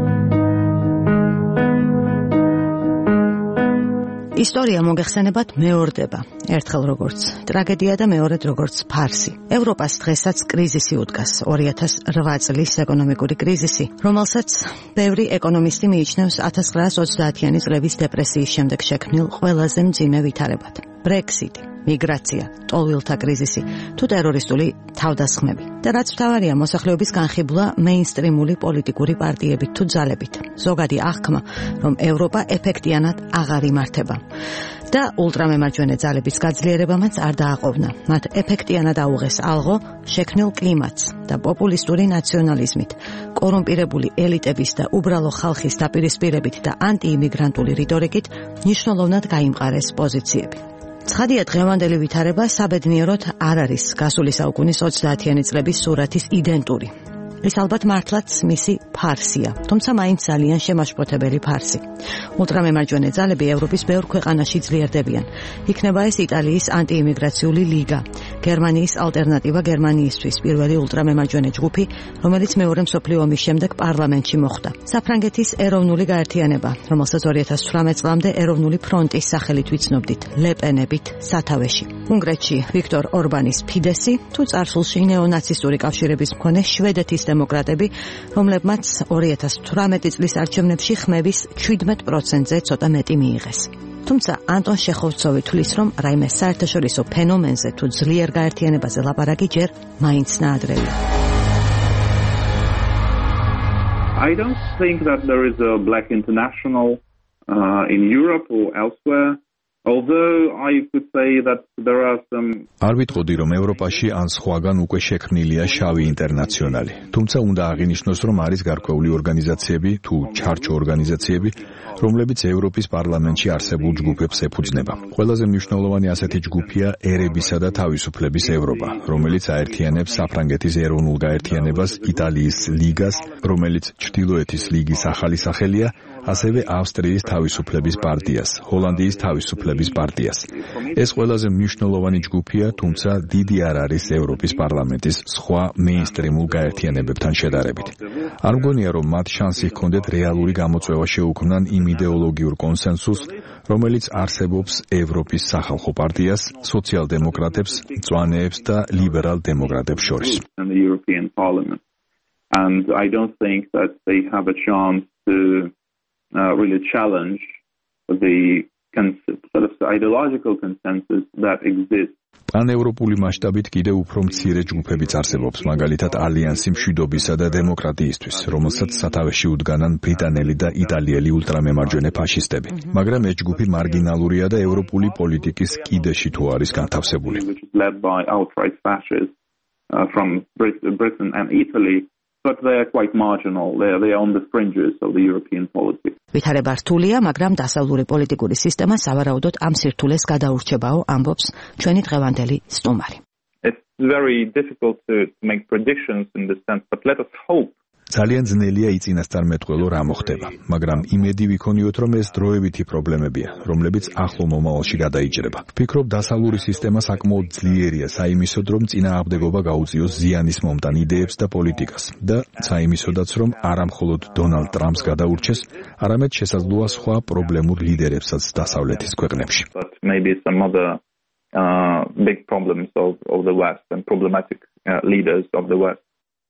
ისტორია მოგეხსენებათ მეორდება, ერთხელ როგორც ტრაგედია და მეორედ როგორც ფარსი. ევროპას დღესაც კრიზისი უდგას, 2008 წლის ეკონომიკური კრიზისი, რომელსაც ბევრი ეკონომისტი მიიჩნევს 1930-იანი წლების დეპრესიის შემდეგ შექმნილ ყველაზე მძიმე ვითარებად. ბრექსიტი, მიგრაცია, ტოლვილთა კრიზისი თუ ტერორისტული თავდასხმები. და რაც მთავარია, მოსახლეობის განხიბლა მეინსტრიმული პოლიტიკური პარტიებით თუ ძალებით. ზოგადი აღქმა, რომ ევროპა ეფექტიანად აღარ იმართება. და ულტრამემარჯვენე ძალების გაძლიერებამაც არ დააყოვნა. მათ ეფექტიანად აუღეს ალღო შექმნილ კლიმატს და პოპულისტური ნაციონალიზმით, კორუმპირებული ელიტების და უბრალო ხალხის დაპირისპირებით და ანტიიმიგრანტული რიტორიკით მნიშვნელოვნად გაიმყარეს პოზიციები. ცხადია, დღევანდელი ვითარება საბედნიეროდ არ არის გასული საუკუნის 30-იანი წლების სურათის იდენტური. ეს ალბათ მართლაც მისი ფარსია, თუმცა მაინც ძალიან შემაშფოთებელი ფარსი. ულტრამემარჯვენე ძალები ევროპის ბევრ ქვეყანაში ძლიერდებიან. იქნება ეს იტალიის ანტიიმიგრაციული ლიგა, გერმანიის ალტერნატივა გერმანიისთვის, პირველი ულტრამემარჯვენე ჯგუფი, რომელიც მეორე მსოფლიო ომის შემდეგ პარლამენტში მოხვდა. საფრანგეთის ეროვნული გაერთიანება, რომელსაც 2018 წლამდე ეროვნული ფრონტის სახელით ვიცნობდით, ლეპენებით სათავეში. უნგრეთში ვიქტორ ორბანის ფიდესი, თუ წარსულში ნეონაცისტური კავშირების მქონე შვედეთის დემოკრატები, რომლებმაც 2018 წლის არჩევნებში ხმების 17%-ზე ცოტა მეტი მიიღეს. თუმცა ანტონ შეხოვცოვი თვლის, რომ რაიმე საერთაშორისო ფენომენზე თუ ძლიერ გაერთიანებაზე ლაპარაკი ჯერ მაინც ნაადრევია. I don't think that there is a black international in Europe or elsewhere. Although I could say that there are some არ ვიტყოდი, რომ ევროპაში ან სხვაგან უკვე შექმნილია შავი ინტერნაციონალი. თუმცა უნდა აღინიშნოს, რომ არის გარკვეული ორგანიზაციები თუ ჩარჩო ორგანიზაციები, რომლებიც ევროპის პარლამენტში არსებულ ჯგუფებს ეფუძნება. ყველაზე მნიშვნელოვანი ასეთი ჯგუფია ერებისა და თავისუფლების ევროპა, რომელიც აერთიანებს საფრანგეთის ეროვნულ გაერთიანებას, იტალიის ლიგას, რომელიც ჩრდილოეთის ლიგის ახალი სახელია, ასევე ავსტრიის თავისუფლების პარტიას, ჰოლანდიის თავისუფლების პარტიას. ეს ყველაზე მნიშვნელოვანი ჯგუფია, თუმცა დიდი არ არის ევროპის პარლამენტის სხვა მეინსტრიმულ გაერთიანებებთან შედარებით. არ მგონია, რომ მათ შანსი ჰქონდეთ რეალური გამოწვევა შეუქმნან იმ იდეოლოგიურ კონსენსუსს, რომელიც არსებობს ევროპის სახალხო პარტიას, სოციალ-დემოკრატებს, მწვანეებს და ლიბერალ-დემოკრატებს შორის. And I don't think that they have a chance to really challenge the sort of ideological consensus that exists. Pan-ევროპული მასშტაბით კიდევ უფრო მცირე ჯგუფებიც არსებობს, მაგალითად ალიანსი მშვიდობისა და დემოკრატიისთვის, რომელსაც სათავეში უდგანან ბრიტანელი და იტალიელი ულტრამემარჯვენე ფაშისტები. მაგრამ ეს ჯგუფი მარგინალურია და ევროპული პოლიტიკის კიდეში თუ არის განთავსებული. From Britain and Italy, but they are quite marginal. They are on the fringes of the European politics. ვითარება რთულია, მაგრამ დასავლური პოლიტიკური სისტემა სავარაუდოდ ამ სირთულეს გადაურჩებაო, ამბობს ჩვენი დღევანდელი სტუმარი. It's very difficult to make predictions in this sense, but let us hope. ძალიან ძნელია იწინასწარმეტყველო რა მოხდება, მაგრამ იმედი ვიქონიოთ, რომ ეს დროებითი პრობლემებია, რომლებიც ახლო მომავალში გადაიჭრება. ვფიქრობ, დასავლური სისტემა საკმაოდ ძლიერია საიმისოდ, რომ წინააღმდეგობა გაუწიოს ზიანის მომტან იდეებს და პოლიტიკას და საიმისოდაც, რომ არა მხოლოდ დონალდ ტრამპს გადაურჩეს, არამედ შესაძლოა სხვა პრობლემურ ლიდერებსაც დასავლეთის ქვეყნებში. But maybe some other big problems of the West and problematic leaders of the West.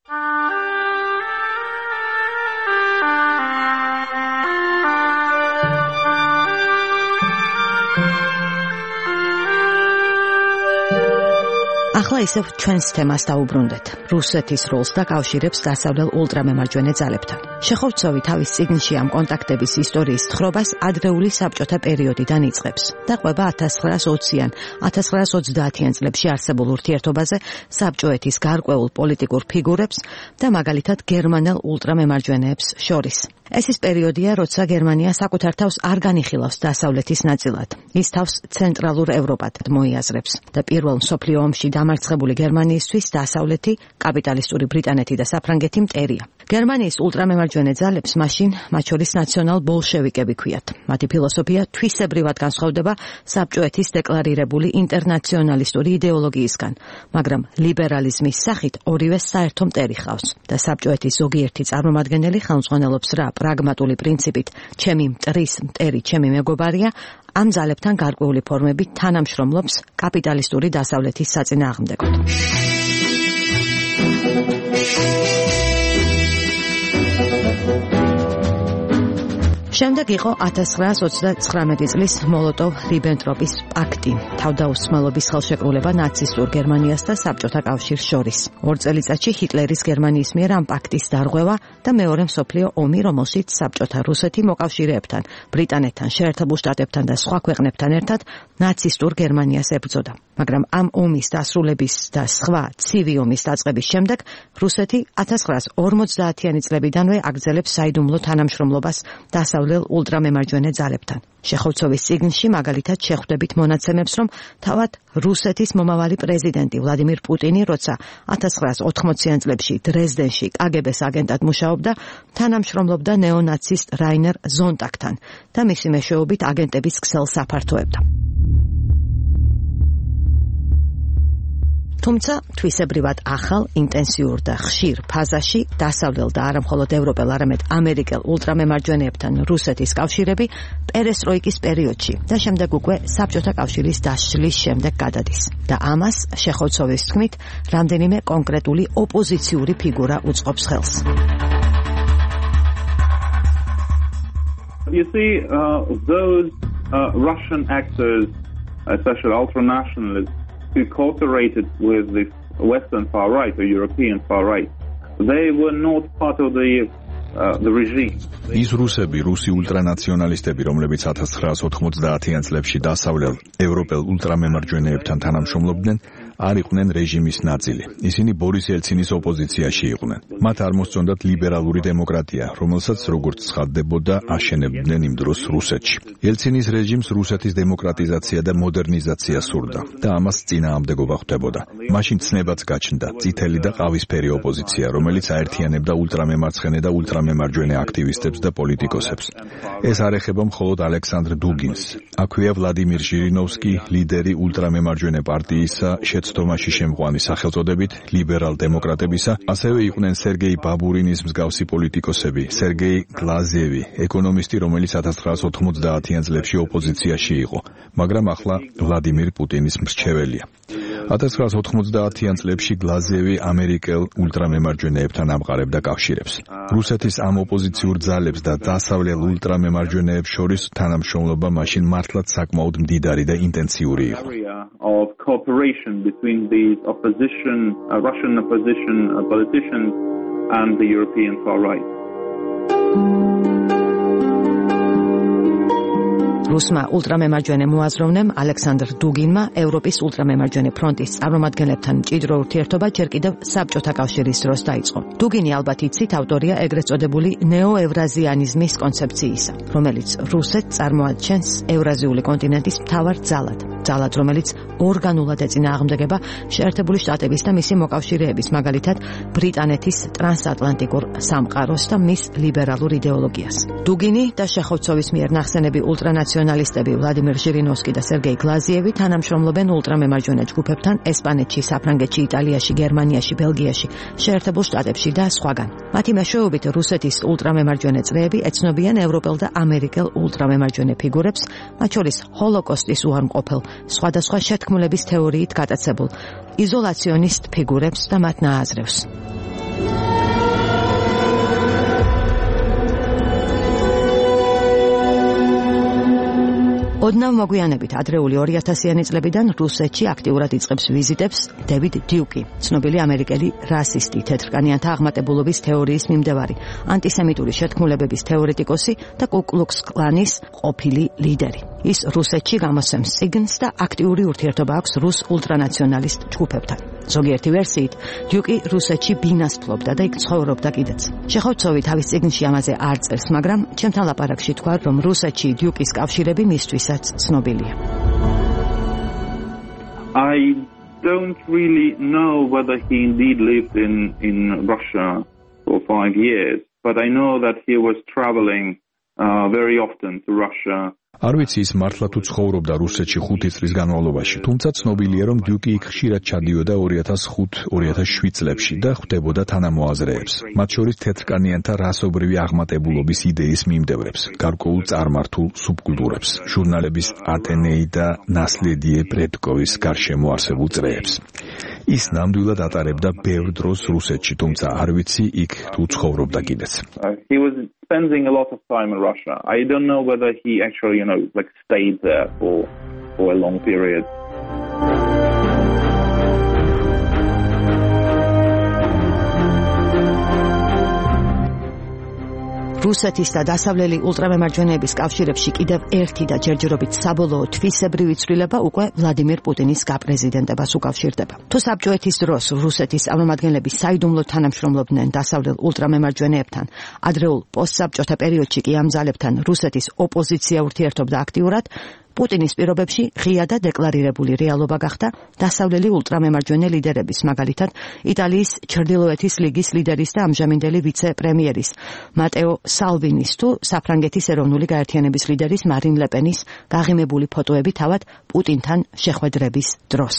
ახლა ისევ ჩვენს თემას დავუბრუნდეთ. რუსეთის როლს და კავშირებს დასავლელ ულტრამემარჯვენე ძალებთან. შეხოვცოვი თავის წიგნში ამ კონტაქტების ისტორიის თხრობას ადრეული საბჭოთა პერიოდიდან იწყებს და ყვება 1920-იან, 1930-იან წლებში არსებულ ურთიერთობაზე საბჭოეთის გარკვეულ პოლიტიკურ ფიგურებს და მაგალითად გერმანელ ულტრამემარჯვენეებს შორის. ეს ის პერიოდია, როცა გერმანია საკუთარ თავს არ განიხილავს დასავლეთის ნაწილად. ის თავს ცენტრალურ ევროპად მოიაზრებს და პირველ მსოფლიო ომში დამარცხებული გერმანიისთვის დასავლეთი, კაპიტალისტური ბრიტანეთი და საფრანგეთი მტერია. გერმანიის ულტრამემარჯვენე ძალებს მაშინ მათ შორის ნაციონალ-ბოლშევიკები ქვიათ. მათი ფილოსოფია თვისებრივად განსხვავდება საბჭოეთის დეკლარირებული ინტერნაციონალისტური იდეოლოგიისგან, მაგრამ ლიბერალიზმის სახით ორივეს საერთო მტერი ჰყავს და საბჭოეთის ზოგიერთი წარმომადგენელი ხელმძღვანელობს რა პრაგმატული პრინციპით ჩემი მტრის მტერი ჩემი მეგობარია, ამ ძალებთან გარკვეული ფორმებით თანამშრომლობს კაპიტალისტური დასავლეთის საწინააღმდეგოდ. შემდეგ იყო 1929 წლის მოლოტოვ-რიბენტროპის პაქტი, თავდაუსმელობის ხელშეკრულება ნაცისტურ გერმანიას და საბჭოთა კავშირს შორის. 2 წელიწადში ჰიტლერის გერმანიის მიერ ამ პაქტის დარღვევა და მეორე მსოფლიო ომი, რომელშიც საბჭოთა რუსეთი მოკავშირეებთან, ბრიტანეთთან, შეერთებულ შტატებთან და სხვა ქვეყნებთან ერთად ნაცისტურ გერმანიას ებრძოდა. მაგრამ ამ ომის დასრულების და სხვა ცივი ომის დაწყების შემდეგ რუსეთი 1950-იანი წლებიდანვე აგრძელებს საიდუმლო თანამშრომლობას დასავლელ ულტრამემარჯვენე ძალებთან. შეხოვცოვის წიგნში მაგალითად შეხვდებით მონაცემებს, რომ თავად რუსეთის მომავალი პრეზიდენტი ვლადიმირ პუტინი, როცა 1980-იან წლებში დრეზდენში კგბ-ს აგენტად მუშაობდა, თანამშრომლობდა ნეონაცისტ რაინერ ზონტაგთან და მისი მეშვეობით აგენტების ქსელს აფართოებდა. თუმცა თვისებრივად ახალ, ინტენსიურ და ხშირ ფაზაში დასავლელ და არა მხოლოდ ევროპელ, არამედ ამერიკელ ულტრამემარჯვენეებთან რუსეთის კავშირები პერესტროიკის პერიოდში და შემდეგ უკვე საბჭოთა კავშირის დასჯლის შემდეგ გადადის. და ამას შეხოვცოვის თქმით, რამდენიმე კონკრეტული ოპოზიციური ფიგურა უწყობს ხელს. You see, those Russian actors, especially ultranationalists, who cooperated with the Western far right or European far right, they were not part of the regime. ის რუსები, რუსი ულტრანაციონალისტები, რომლებიც 1990-იან წლებში დასავლელ ევროპელ ულტრამემარჯვენეებთან თანამშრომლობდნენ, არ იყვნენ რეჟიმის ნაწილი. ისინი ბორის ელცინის ოპოზიციაში იყვნენ. მათ არ მოსწონდათ ლიბერალური დემოკრატია, რომელსაც როგორც ცხადდებოდა, აშენებდნენ იმ დროს რუსეთში. ელცინის რეჟიმს რუსეთის დემოკრატიზაცია და მოდერნიზაცია სურდა და ამას წინააღმდეგობა ხვდებოდა. მაშინ ცნებაც გაჩნდა წითელი და ყავისფერი ოპოზიცია, რომელიც აერთიანებდა ულტრამემარცხენე და ულტრამემარჯვენე აქტივისტებს და პოლიტიკოსებს. ეს არ ეხება მხოლოდ ალექსანდრ დუგინს. აქვეა ვლადიმირ ჟირინოვსკი, ლიდერი ულტრამემარჯვენე პარტიისა, შეცდომაში შემყვანი სახელწოდებით ლიბერალ-დემოკრატებისა, ასევე იყვნენ სერგეი ბაბურინის მსგავსი პოლიტიკოსები, სერგეი გლაზიევი, ეკონომისტი, რომელიც 1990-იან წლებში ოპოზიციაში იყო, მაგრამ ახლა ვლადიმირ პუტინის მრჩეველია. 1990-იან წლებში გლაზიევი ამერიკელ ულტრამემარჯვენეებთან ამყარებდა კავშირებს. რუსეთის ამ ოპოზიციურ ძალებს და დასავლელ ულტრამემარჯვენეებს შორის თანამშრომლობა მაშინ მართლაც საკმაოდ მდიდარი და ინტენსიური იყო. Of cooperation between these Russian opposition politicians and the European far right. რუსმა ულტრამემარჯვენე მოაზროვნემ ალექსანდრ დუგინმა ევროპის ულტრამემარჯვენე ფრონტის წარმომადგენლებთან მჭიდრო ურთიერთობა ჯერ კიდევ საბჭოთა კავშირის დროს დაიწყო. დუგინი ალბათ იცით ავტორია ეგრეთ წოდებული ნეოევრაზიანიზმის კონცეფციისა, რომელიც რუსეთს წარმოაჩენს ევრაზიული კონტინენტის მთავარ ძალად, რომელიც ორგანულად ეწინააღმდეგება შეერთებული შტატების და მისი მოკავშირეების, მაგალითად ბრიტანეთის ტრანსატლანტიკურ სამყაროს და მის ლიბერალურ იდეოლოგიას. დუგინი და შეხოვცოვის მიერ ნახსენები ულტრანაციონალისტები ვლადიმირ ჟირინოვსკი და სერგეი გლაზიევი თანამშრომლობენ ულტრამემარჯვენე ჯგუფებთან ესპანეთში, საფრანგეთში, იტალიაში, გერმანიაში, ბელგიაში, შეერთებულ შტატებში და სხვაგან. მათი მეშვეობით რუსეთის ულტრამემარჯვენე წრეები ეცნობიან ევროპელ და ამერიკელ ულტრამემარჯვენე ფიგურებს, მათ შორის ჰოლოკოსტის უარმყოფელ, სხვადასხვა შეთქმულების თეორიით გატაცებულ იზოლაციონისტ ფიგურებს და მათ ნააზრევს. ოდნავ მოგვიანებით ადრეული 2000-იანი წლებიდან რუსეთში აქტიურად იწყებს ვიზიტებს დევიდ დიუკი, ცნობილი ამერიკელი რასისტი, თეთრკანიანთა აღმატებულობის თეორიის მიმდევარი, ანტისემიტური შეთქმულებების თეორეტიკოსი და კუ კლუქს კლანის ყოფილი ლიდერი. ის რუსეთში გამოსცემს წიგნს და აქტიური ურთიერთობა აქვს რუს ულტრანაციონალისტ ჯგუფებთან. ზოგიერთი ვერსიით, დიუკი რუსეთში ბინას ფლობდა და იქ ცხოვრობდა კიდეც. შეხოვცოვი თავის წიგნში ამაზე არ წერს, მაგრამ ჩემთან ლაპარაკში თქვა, რომ რუსეთში დიუკის კავშირები მისთვისაც ცნობილია. I don't really know whether he indeed lived in Russia for 5 years, but I know that he was traveling very often to Russia. არ ვიცი ის მართლა თუ ცხოვრობდა რუსეთში 5 წლის განმავლობაში, თუმცა ცნობილია, რომ დიუკი იქ ხშირად ჩადიოდა 2005-2007 წლებში და ხვდებოდა თანამოაზრეებს, მათ შორის თეთრკანიანთა რასობრივი აღმატებულობის იდეის მიმდევრებს, გარკვეულ წარმართულ სუბკულტურებს, ჟურნალების ატენეი და ნასლედიე პრედკოვის გარშემო არსებულ წრეებს. ის ნამდვილად ატარებდა ბევრ დროს რუსეთში, თუმცა არ ვიცი იქ თუ ცხოვრობდა კიდეც. He was spending a lot of time in Russia. I don't know whether he actually, stayed there for a long period. რუსეთის და დასავლელი ულტრამემარჯვენეების კავშირებში კიდევ ერთი და ჯერჯერობით საბოლოო თვისებრივი ცვლილება უკვე ვლადიმირ პუტინის გაპრეზიდენტებას უკავშირდება. თუ საბჭოეთის დროს რუსეთის წარმომადგენლები საიდუმლოდ თანამშრომლობდნენ დასავლელ ულტრამემარჯვენეებთან, ადრეულ პოსტსაბჭოთა პერიოდში კი ამ ძალებთან რუსეთის ოპოზიცია ურთიერთობდა აქტიურად, პუტინის პირობებში ღია და დეკლარირებული რეალობა გახდა დასავლელი ულტრამემარჯვენე ლიდერების, მაგალითად იტალიის ჩრდილოეთის ლიგის ლიდერის და ამჟამინდელი ვიცე-პრემიერის მატეო სალვინის თუ საფრანგეთის ეროვნული გაერთიანების ლიდერის მარინ ლეპენის გაღიმებული ფოტოები თავად პუტინთან შეხვედრების დროს.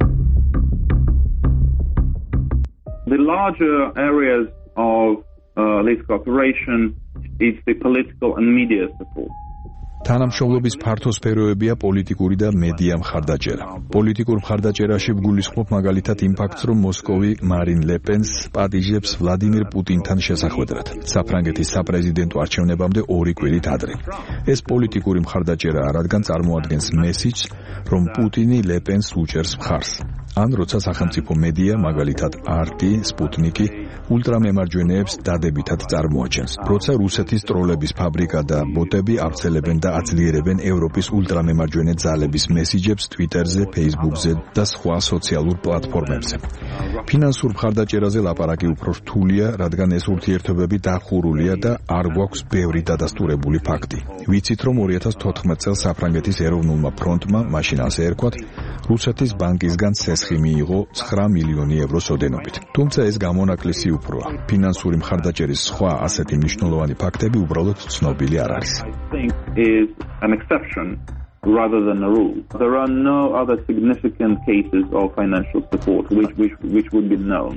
The larger areas of this cooperation is the political and media support. თანამშრომლობის ფართო სფეროებია პოლიტიკური და მედია მხარდაჭერა. პოლიტიკურ მხარდაჭერაში ვგულისხმობ მაგალითად იმ ფაქტს, რომ მოსკოვი მარინ ლეპენს პატიჟებს ვლადიმირ პუტინთან შესახვედრად, საფრანგეთის საპრეზიდენტო არჩევნებამდე 2 კვირით ადრე. ეს პოლიტიკური მხარდაჭერაა, რადგან წარმოადგენს მესიჯს, რომ პუტინი ლეპენს უჭერს მხარს. ან როცა სახელმწიფო მედია, მაგალითად RT, სპუტნიკი, ულტრამემარჯვენეებს დადებითად წარმოაჩენს. როცა რუსეთის ტროლების ფაბრიკა და ბოტები ავრცელებენ და აძლიერებენ ევროპის ულტრამემარჯვენე ძალების მესიჯებს Twitter-ზე, Facebook-ზე და სხვა სოციალურ პლატფორმებზე. ფინანსურ მხარდაჭერაზე ლაპარაკი უფრო რთულია, რადგან ეს ურთიერთობები დახურულია და არ გვაქვს ბევრი დადასტურებული ფაქტი. ვიცით, რომ 2014 წელს საფრანგეთის ეროვნულმა ფრონტმა, მაშინ ასე ერქვათ, რუსეთის ბანკისგან ცესხი მიიღო 9 მილიონი ევროს ოდენობით. თუმცა ეს გამონაკლისი უფროა. ფინანსური მხარდაჭერის სხვა ასეთი მნიშვნელოვანი ფაქტები უბრალოდ ცნობილი არ არის. Rather than a rule. There are no other significant cases of financial support which would be known.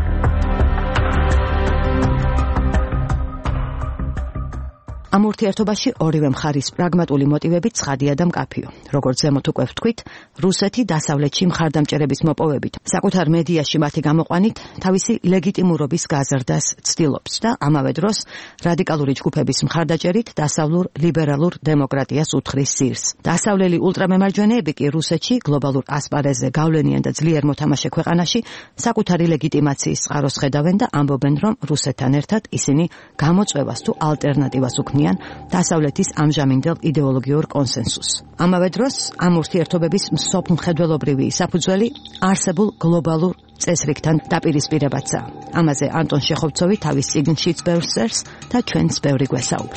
ამ ურთიერთობაში ორივე მხარის პრაგმატული მოტივები ცხადია და მკაფიო. როგორც ზემოთ უკვე ვთქვით, რუსეთი დასავლეთში მხარდამჭერების მოპოვებით, საკუთარ მედიაში მათი გამოყვანით თავისი ლეგიტიმურობის გაზრდას ცდილობს და ამავე დროს რადიკალური ჯგუფების მხარდაჭერით დასავლურ ლიბერალურ დემოკრატიას უთხრის სირს. დასავლელი ულტრამემარჯვენეები კი რუსეთში გლობალურ ასპარეზზე გავლენიან და ძლიერ მოთამაშე ქვეყანაში საკუთარი ლეგიტიმაციის წყაროს ხედავენ და ამბობენ, რომ რუსეთთან ერთად ისინი გამოწვევას თუ ალტერნატივას უქმნიან დასავლეთის ამჟამინდელ იდეოლოგიურ კონსენსუსს. ამავე დროს ამ ურთიერთობების მსოფლმხედველობრივი საფუძველი არსებულ გლობალურ წესრიგთან დაპირისპირებაცაა. ამაზე ანტონ შეხოვცოვი თავის წიგნშიც ბევრს წერს და ჩვენს ბევრი გვესაუბრა.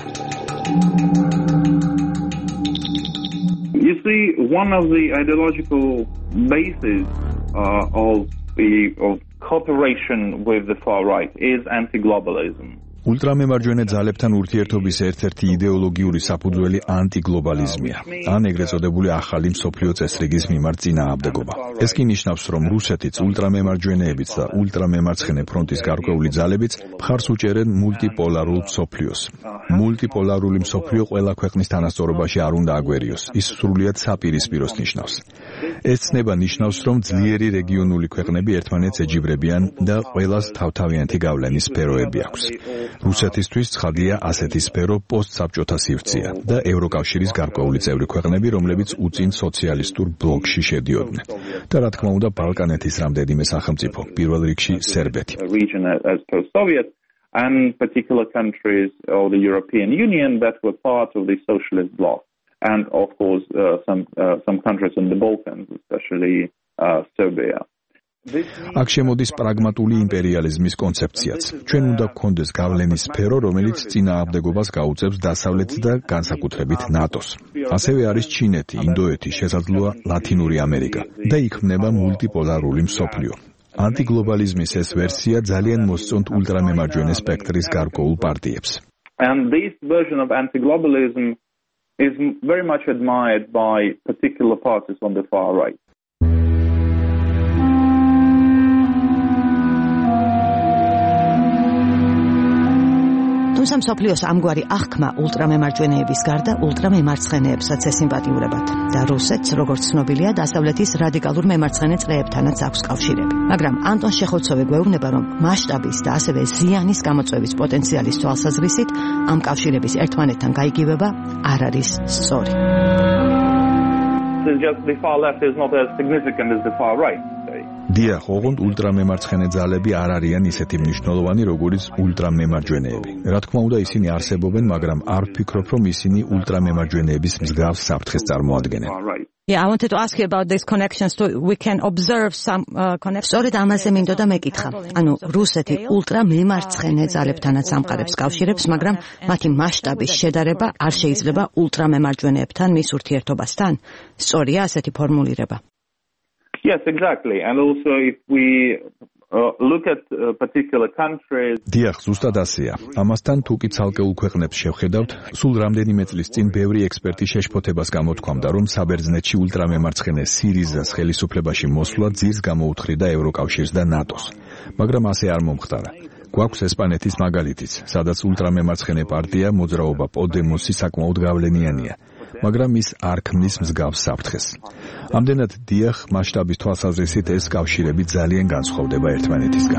You see, one of the ideological bases of cooperation with the far right is anti-globalism. ულტრამემარჯვენე ძალებთან ურთიერთობის ერთ-ერთი იდეოლოგიური საფუძველი ანტიგლობალიზმია, ან ეგრეთ წოდებული ახალი მსოფლიო წესრიგის მიმართ წინააღმდეგობა. ეს კი ნიშნავს, რომ რუსეთიც, ულტრამემარჯვენეებიც და ულტრამემარცხენე ფრონტის გარკვეული ძალებიც მხარს უჭერენ მულტიპოლარულ მსოფლიოს. მულტიპოლარული მსოფლიო ყველა ქვეყნის თანასწორობაში არ უნდა აგვერიოს, ის სრულიად საპირისპიროს ნიშნავს. ეს ცნება ნიშნავს, რომ ძლიერი რეგიონული ქვეყნები ერთმანეთს ეჯიბრებიან და ყველას თავთავიანთი გავლენის სფეროები აქვს. რუსეთისთვის ცხადია ასეთი სფერო პოსტსაბჭოთა სივრცეა და ევროკავშირის გარკვეული წევრი ქვეყნები, რომლებიც უწინ სოციალისტურ ბლოკში შედიოდნენ. და რა თქმა უნდა, ბალკანეთის რამდენიმე სახელმწიფო, პირველ რიგში სერბეთი. And particular countries of the European Union that were part of the socialist bloc, and of course some countries in the Balkans, especially Serbia. აქ შემოდის პრაგმატული იმპერიალიზმის კონცეფციაც. ჩვენ უნდა გქონდეს გავლენის სფერო, რომელიც წინააღმდეგობას გაუწევს დასავლეთს და განსაკუთრებით ნატოს. ასევე არის ჩინეთი, ინდოეთი, შესაძლოა ლათინური ამერიკა და იქმნება მულტიპოლარული მსოფლიო. ანტიგლობალიზმის ეს ვერსია ძალიან მოსწონთ ულტრამემარჯვენე სპექტრის გარკვეულ პარტიებს. And this version of anti-globalism is very much admired by particular parties on the far right. თუმცა მსოფლიოს ამგვარი აღქმა ულტრამემარჯვენეების გარდა ულტრამემარცხენეებსაც ესიმპათიურებათ და რუსეთს, როგორც ცნობილია, დასავლეთის რადიკალურ მემარცხენე წრეებთანაც აქვს კავშირები. მაგრამ ანტონ შეხოვცოვი გვეუბნება, რომ მასშტაბის და ასევე ზიანის გამოწვევის პოტენციალის თვალსაზრისით ამ კავშირების ერთმანეთთან გაიგივება არ არის სწორი. Just the far left is not as significant as the far right. დიახ, ოღონდ ულტრამემარცხენე ძალები არ არიან ისეთი მნიშვნელოვანი, როგორც ულტრამემარჯვენეები. რა თქმა უნდა, ისინი არსებობენ, მაგრამ არ ვფიქრობ, რომ ისინი ულტრამემარჯვენეების მსგავს საფრთხეს წარმოადგენენ. Yeah, I wanted to ask you about these connections so we can observe some connections. სწორედ ამაზე მინდოდა მეკითხა. ანუ რუსეთი ულტრამემარცხენე ძალებთანაც ამყარებს კავშირებს, მაგრამ მათი მასშტაბის შედარება არ შეიძლება ულტრამემარჯვენეებთან მის ურთიერთობასთან. სწორია ასეთი ფორმულირება. Yes, exactly. And also if we look at particular countries. დიახ, ზუსტად ასეა. ამასთან თუ კი ცალკეულ ქვეყნებს შევხედავთ, სულ რამდენიმე წლის წინ ბევრი ექსპერტი შეშფოთებას გამოთქვამდა, რომ საბერძნეთში ულტრამემარცხენე სირიზას ხელისუფლებაში მოსვლა ძირს გამოუთხრიდა ევროკავშირს და ნატოს. მაგრამ ასე არ მომხდარა. გვაქვს ესპანეთის მაგალითიც, სადაც ულტრამემარცხენე პარტია მოძრაობა პოდემოსი საკმაოდ გავლენიანია. მაგრამ ის არ ქმნის მსგავს საფრთხეს. ამდენად დიახ, მასშტაბის თვალსაზრისით ეს კავშირები ძალიან განსხვავდება ერთმანეთისგან.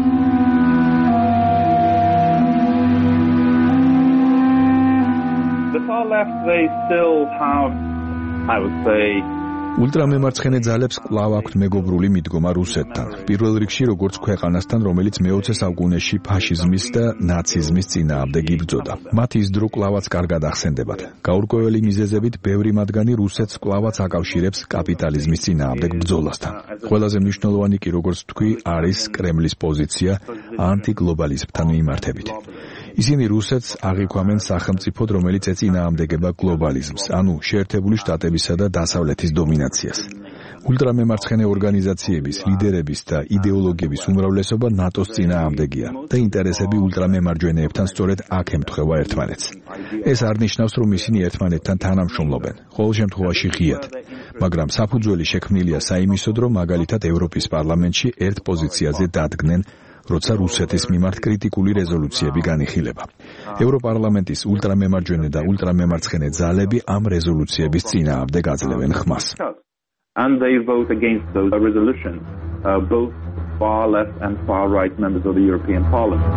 The far left, they still have, I would say, ულტრამემარცხენე ძალებს კვლავ აქვთ მეგობრული მიდგომა რუსეთთან. პირველ რიგში როგორც ქვეყანასთან, რომელიც მე-20 საუკუნეში ფაშიზმის და ნაციზმის წინააღმდეგ იბრძოდა. მათ ის დრო კვლავაც კარგად ახსენდებათ. გაურკვეველი მიზეზებით ბევრი მათგანი რუსეთს კვლავაც აკავშირებს კაპიტალიზმის წინააღმდეგ ბრძოლასთან. ყველაზე მნიშვნელოვანი კი, როგორც თქვი, არის კრემლის პოზიცია ანტიგლობალიზმთან მიმართებით. ისინი რუსეთს აღიქვამენ სახელმწიფოდ, რომელიც ეწინააღმდეგება გლობალიზმს, ანუ შეერთებული შტატებისა და დასავლეთის დომინაციას. ულტრამემარცხენე ორგანიზაციების, ლიდერების და იდეოლოგიების უმრავლესობა ნატოს წინააღმდეგია და ინტერესები ულტრამემარჯვენეებთან სწორედ აქ ემთხვევა ერთმანეთს. ეს არ ნიშნავს, რომ ისინი ერთმანეთთან თანამშრომლობენ, ყოველ შემთხვევაში ღიად, მაგრამ საფუძველი შექმნილია საიმისოდ, რომ მაგალითად ევროპის პარლამენტში ერთ პოზიციაზე დადგნენ, როცა რუსეთის მიმართ კრიტიკული რეზოლუციები განიხილება. ევროპარლამენტის ულტრამემარჯვენე და ულტრამემარცხენე ძალები ამ რეზოლუციების წინააღმდეგ აძლევენ ხმას. And they vote against those resolutions, both far left and far right members of the European Parliament.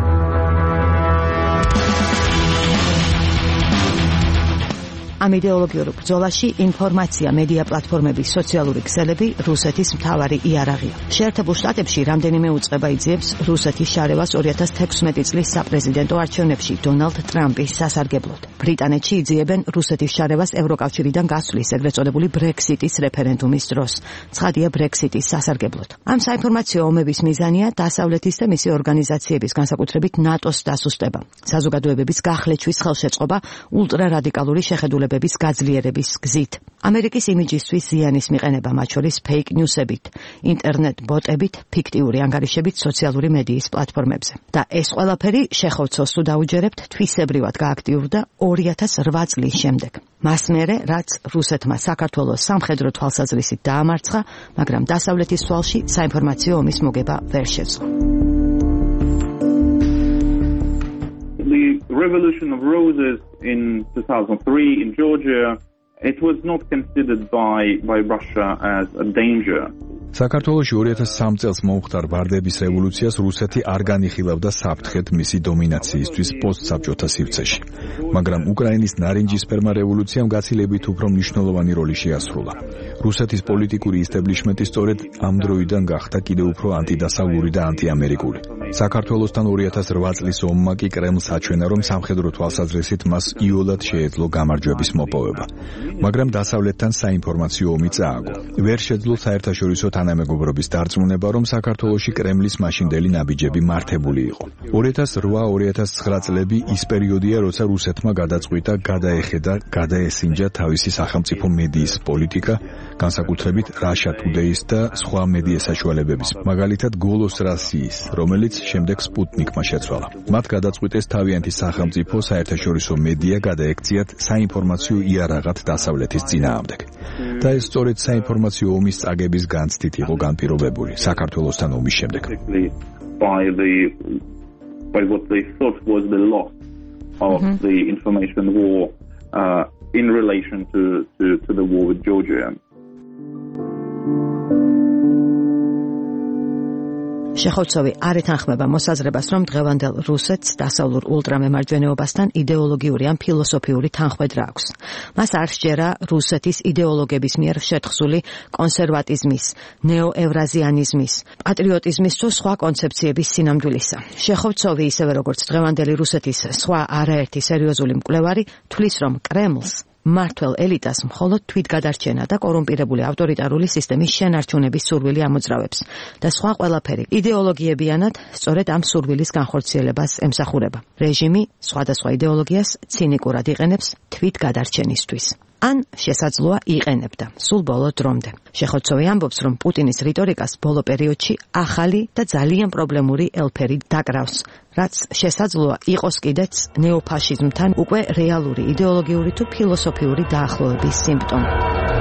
ამ იდეოლოგიურ ბრძოლაში ინფორმაცია, მედია პლატფორმების, სოციალური ქსელები რუსეთის მთავარი იარაღია. შეერთებულ შტატებში რამდენიმე უწყება იძიებს რუსეთის შარევას 2016 წლის საპრეზიდენტო არჩევნებში დონალდ ტრამპის სასარგებლოდ. ბრიტანეთში იძიებენ რუსეთის შარევას ევროკავშირიდან გასვლის, ეგრეთ წოდებული ბრექსიტის რეფერენდუმის დროს. ცხადია ბრექსიტის სასარგებლოდ. ამ საინფორმაციო ომების მიზანია დასავლეთის და მისი ორგანიზაციების, განსაკუთრებით ნატოს დასუსტება, საზოგადოებების გახლეჩვის ხელშეწყობა ულტრარადიკალური შეხედულებების გაძლიერების გზით. ამერიკის იმიჯისთვის ზიანის მიყენება, მათ შორის ფეიქ ნიუსებით, ინტერნეტ ბოტებით, ფიქტიური ანგარიშებით სოციალური მედიის პლატფორმებზე. და ეს ყველაფერი შეხოვცოს თუ დაუჯერებთ, თვისებრივად გააქტიურდა 2008 წლის შემდეგ. მას მერე, რაც რუსეთმა საქართველოს სამხედრო თვალსაზრისით დაამარცხა, მაგრამ დასავლეთის თვალში საინფორმაციო ომის მოგება ვერ შეძლო. The Revolution of Roses in 2003 in Georgia, it was not considered by Russia as a danger. საქართველოში 2003 წელს მომხდარ ვარდების რევოლუციას რუსეთი არ განიხილავდა საფრთხედ მისი დომინაციისთვის პოსტსაბჭოთა სივრცეში. მაგრამ უკრაინის ნარინჯისფერმა რევოლუციამ გაცილებით უფრო მნიშვნელოვანი როლი შეასრულა. რუსეთის პოლიტიკური ისტაბლიშმენტი სწორედ ამ დროიდან გახდა კიდევ უფრო ანტიდასავლური და ანტიამერიკული. საქართველოსთან 2008 წლის ომმა კი კრემლს აჩვენა, რომ სამხედრო თვალსაზრისით მას იოლად შეეძლო გამარჯვების მოპოვება. მაგრამ დასავლეთთან საინფორმაციო ომი წააგო. ვერ შეძლო საერთაშორისო თანამეგობრობის დარწმუნება, რომ საქართველოში კრემლის მაშინდელი ნაბიჯები მართებული იყო. 2008-2009 წლები ის პერიოდია, როცა რუსეთმა გადაწყვიტა გადაეხედა, გადაესინჯა თავისი სახელმწიფო მედიის პოლიტიკა, განსაკუთრებით Russia Today-ის და სხვა მედია საშუალებების, მაგალითად Golos Rossiyis, რომელიც შემდეგ Sputnik-მა შეცვალა. მათ გადაწყვიტეს თავიანთი სახელმწიფო საერთაშორისო მედია გადაექციათ საინფორმაციო იარაღად დასავლეთის წინააღმდეგ. და ეს სწორედ საინფორმაციო ომის წაგების განცდით იყო განპირობებული საქართველოსთან ომის შემდეგ. By what they thought was the loss of the information war in relation to the war with Georgia. შეხოვცოვი არ ეთანხმება მოსაზრებას, რომ დღევანდელ რუსეთს დასავლურ ულტრამემარჯვენეობასთან იდეოლოგიური ან ფილოსოფიური თანხმედრა აქვს. მას არ სჯერა რუსეთის იდეოლოგების მიერ შეთხზული კონსერვატიზმის, ნეოევრაზიანიზმის, პატრიოტიზმის თუ სხვა კონცეფციების სინამდვილისა. შეხოვცოვი, ისევე როგორც დღევანდელი რუსეთის სხვა არაერთი სერიოზული მკვლევარი, თვლის, რომ კრემლს მართლ ელიტას მხოლოდ თვითგადარჩენა და კორუმპირებული ავტორიტარული სისტემის შენარჩუნების სურვილი ამოძრავებს და სხვა ყველაფერი იდეოლოგიებიანად სწორედ ამ სურვილის განხორციელებას ემსახურება. რეჟიმი სხვადასხვა იდეოლოგიას ცინიკურად იყენებს თვითგადარჩენისთვის. ან შესაძლოა იყენებდა სულ ბოლო დრომდე. შეხოვცოვი ამბობს, რომ პუტინის რიტორიკას ბოლო პერიოდში ახალი და ძალიან პრობლემური ელფერი დაკრავს, რაც შესაძლოა იყოს კიდეც ნეოფაშიზმთან უკვე რეალური იდეოლოგიური თუ ფილოსოფიური დაახლოების სიმპტომი.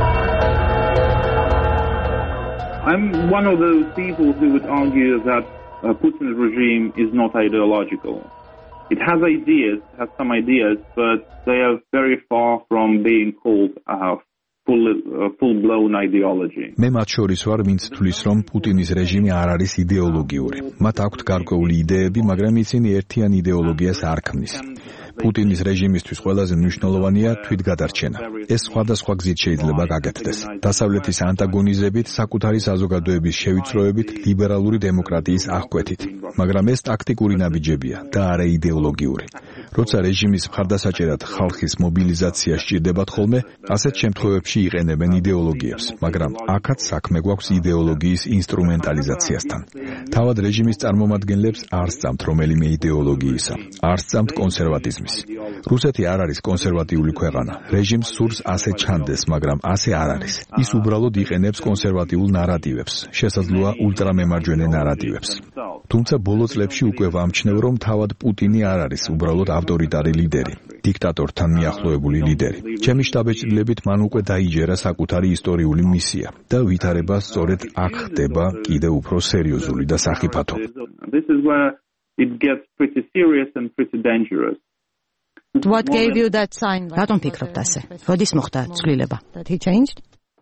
I'm one of those people who would argue that Putin's regime is not ideological. It has ideas, has some ideas, but they are very far from being called full-blown ideology. მე მათ შორის ვარ, ვინც თვლის, რომ პუტინის რეჟიმი არ არის იდეოლოგიური. მათ აქვთ გარკვეული იდეები, მაგრამ ისინი ერთიან იდეოლოგიას არ ქმნის. პუტინის რეჟიმისთვის ყველაზე მნიშვნელოვანია თვითგადარჩენა. ეს სხვადასხვა გზით შეიძლება გაკეთდეს. დასავლეთის ანტაგონიზებით, საკუთარი საზოგადოების შევიწროებით, ლიბერალური დემოკრატიის აღკვეთით. მაგრამ ეს ტაქტიკური ნაბიჯებია და არა იდეოლოგიური. როცა რეჟიმის მხარდასაჭერად ხალხის მობილიზაცია სჭირდებათ ხოლმე, ასეთ შემთხვევებში იყენებენ იდეოლოგიებს, მაგრამ აქაც საქმე გვაქვს იდეოლოგიის ინსტრუმენტალიზაციასთან. თავად რეჟიმის წარმომადგენლებს არ სწამთ რომელიმე იდეოლოგიისა, არ სწამთ კონსერვატიზმის. რუსეთი არ არის კონსერვატიული ქვეყანა. რეჟიმს სურს ასე ჩანდეს, მაგრამ ასე არ არის. ის უბრალოდ იყენებს კონსერვატიულ ნარატივებს, შესაძლოა ულტრამემარჯვენე ნარატივებს. თუმცა ბოლო წლებში უკვე ვამჩნევ, რომ თავად პუტინი არ არის უბრალოდ ავტორიტარი ლიდერი, დიქტატორთან მიახლოებული ლიდერი. ჩემი შტაბეჭდილებით მან უკვე დაიჯერა საკუთარი ისტორიული მისია და ვითარება სწორედ აქ ხდება კიდევ უფრო სერიოზული და სახიფათო. This is where it gets pretty serious and pretty dangerous. What gave you that sign? რატომ ფიქრობთ ასე? როდის მოხდა ცვლილება? That he changed?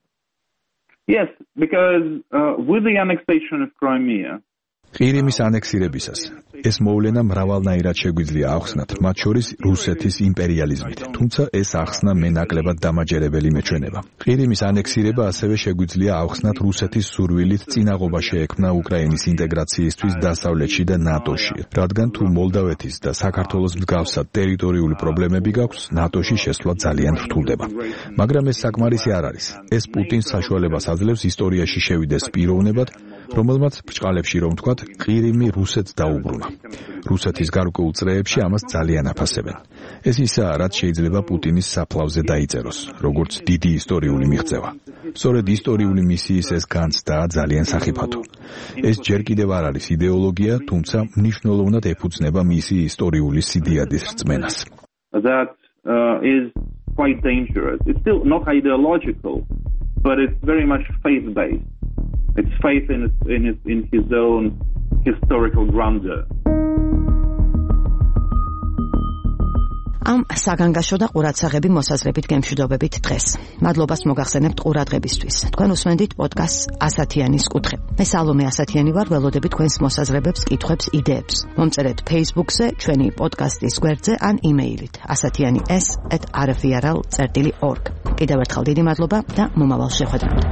Yes, because with the annexation of Crimea, ყირიმის ანექსირებისას ეს მოვლენა მრავალნაირად შეგვიძლია ახსნათ, მათ შორის რუსეთის იმპერიალიზმით, თუმცა ეს ახსნა მე ნაკლებად დამაჯერებელი მეჩვენება. ყირიმის ანექსირება ასევე შეგვიძლია ახსნათ რუსეთის სურვილით წინაღობა შეექმნა უკრაინის ინტეგრაციისთვის დასავლეთში და ნატოში, რადგან თუ მოლდავეთის და საქართველოს მსგავსად ტერიტორიული პრობლემები გაქვს, ნატოში შესვლა ძალიან რთულდება. მაგრამ ეს საკმარისი არ არის. ეს პუტინს საშუალებას აძლევს ისტორიაში შევიდეს პიროვნებად, რომელმაც ბრჭყალებში რომ ვთქვათ, ყირიმი რუსეთს დაუბრუნა. რუსეთის გარკვეულ წრეებში ამას ძალიან აფასებენ. ეს ისაა, რაც შეიძლება პუტინის საფლავზე დაიწეროს, როგორც დიდი ისტორიული მიღწევა. სწორედ ისტორიული მისიის ეს განცდაა ძალიან სახიფათო. ეს ჯერ კიდევ არ არის იდეოლოგია, თუმცა მნიშვნელოვნად ეფუძნება მისი ისტორიული სიდიადის რწმენას. That is quite dangerous. It's still not ideological, but it's very much faith-based. It's faith in his own historical grandeur. ამ საგანგაშო და ყურადსაღები მოსაზრებით გემშვიდობებით დღეს. მადლობას მოგახსენებთ ყურადღებისთვის. თქვენ უსმენდით პოდკასტს ასათიანის კუთხე. მე სალომე ასათიანი ვარ, ველოდები თქვენს მოსაზრებებს, კითხვებს, იდეებს. მომწერეთ Facebook-ზე, ჩვენი პოდკასტის გვერდზე ან იმეილით asatiani@rfi.org. კიდევ ერთხელ დიდი მადლობა და მომავალ შეხვედრამდე.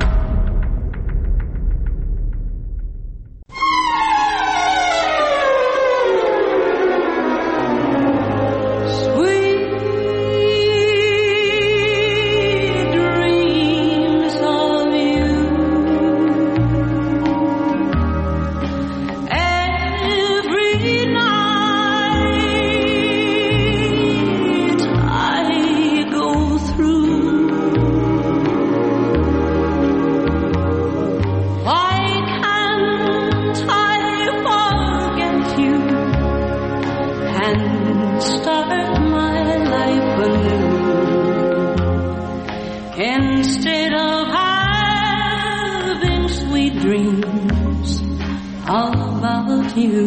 Instead of having sweet dreams about you.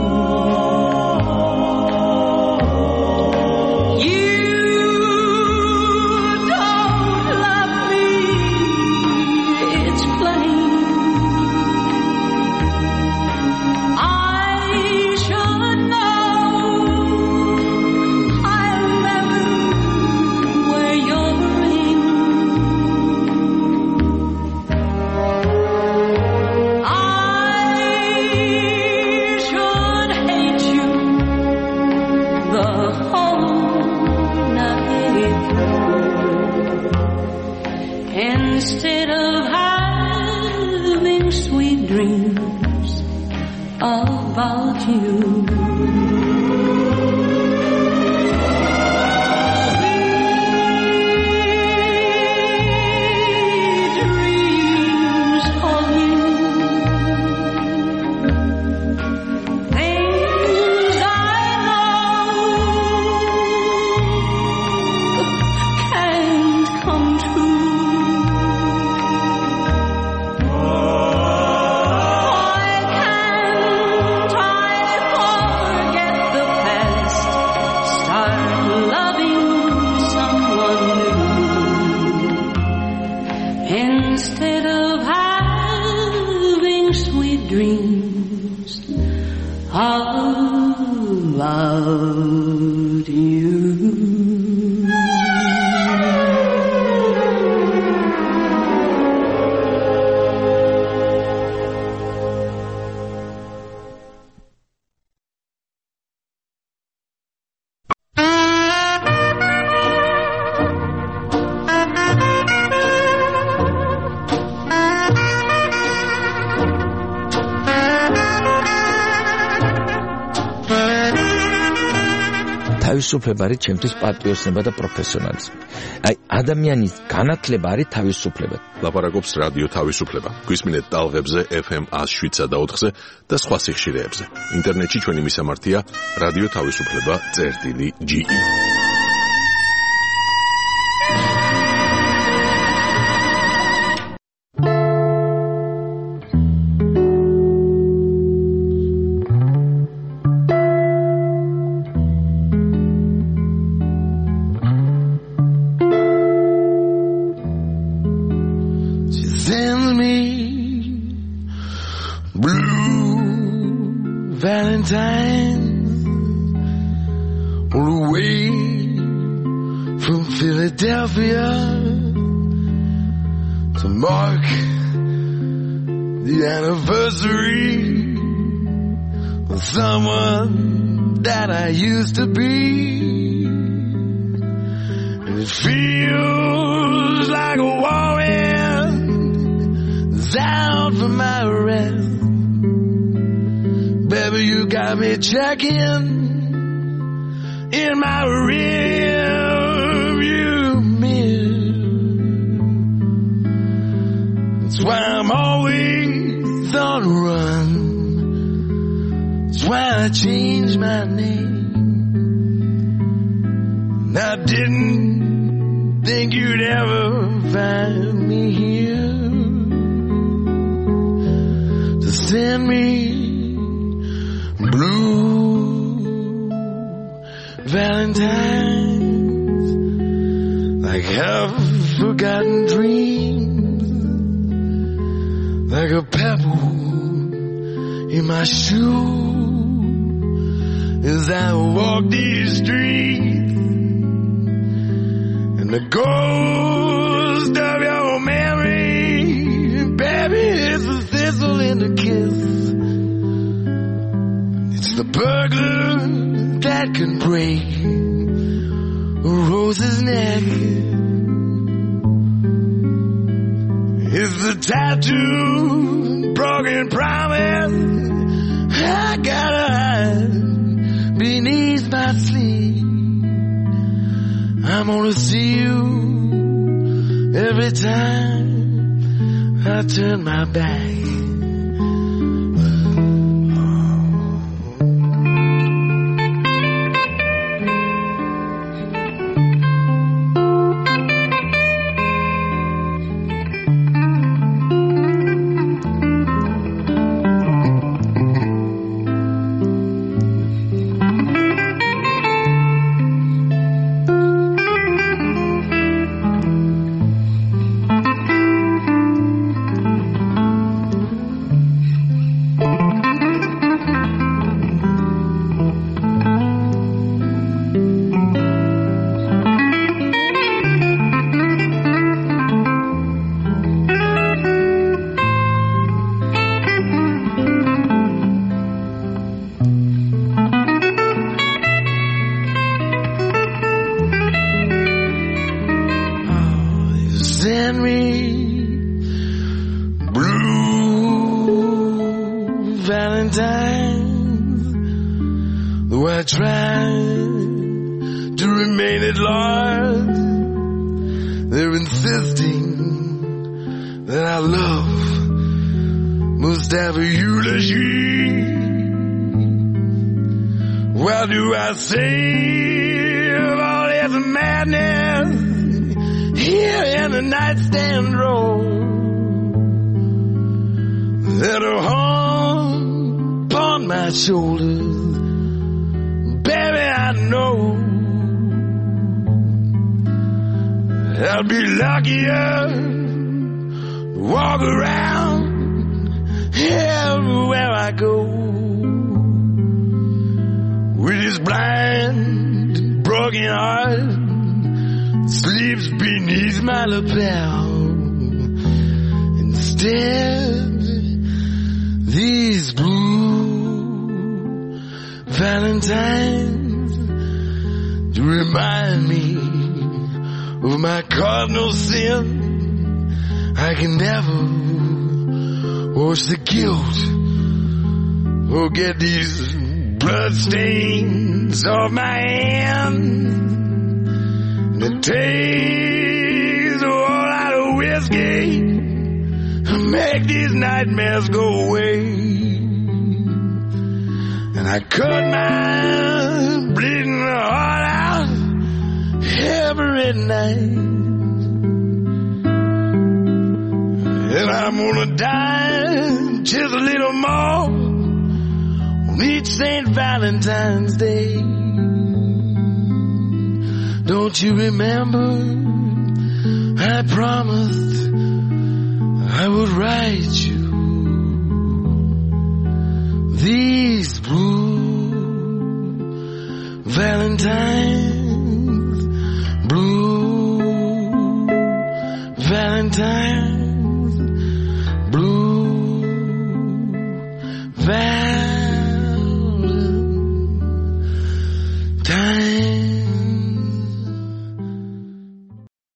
Instead of having sweet dreams about you. თავისუფლება არის ჩემთვის პატიოსნება და პროფესიონალიზმი. აი, ადამიანის განათლება არის თავისუფლება. ლაპარაკობს რადიო თავისუფლება. გვისმინეთ ტალღებზე FM 107.4-ზე და სხვა სიხშირეებზე. ინტერნეტში ჩვენი მისამართია რადიო თავისუფლება.ge. Someone that I used to be, and it feels like a warrant out for my arrest. Baby, you got me checking in my rearview mirror. That's why I'm always on the run. That's why I changed my name. And I didn't think you'd ever find me here to send me blue valentines, like half-forgotten dreams, like a pebble in my shoe. As I walk these streets, and the ghost of your memory, baby, it's a thistle in the kiss. It's the burglar that can break a rose's neck. It's the tattooed, broken promise I gotta hide beneath my sleeve. I'm gonna see you every time I turn my back. bloodstains off my hands. The taste of all out of whiskey make these nightmares go away. And I cut my bleeding heart out every night. And I'm gonna die just a little more on each St. Valentine's Day. Don't you remember? I promised I would write you these blue Valentines, blue Valentines.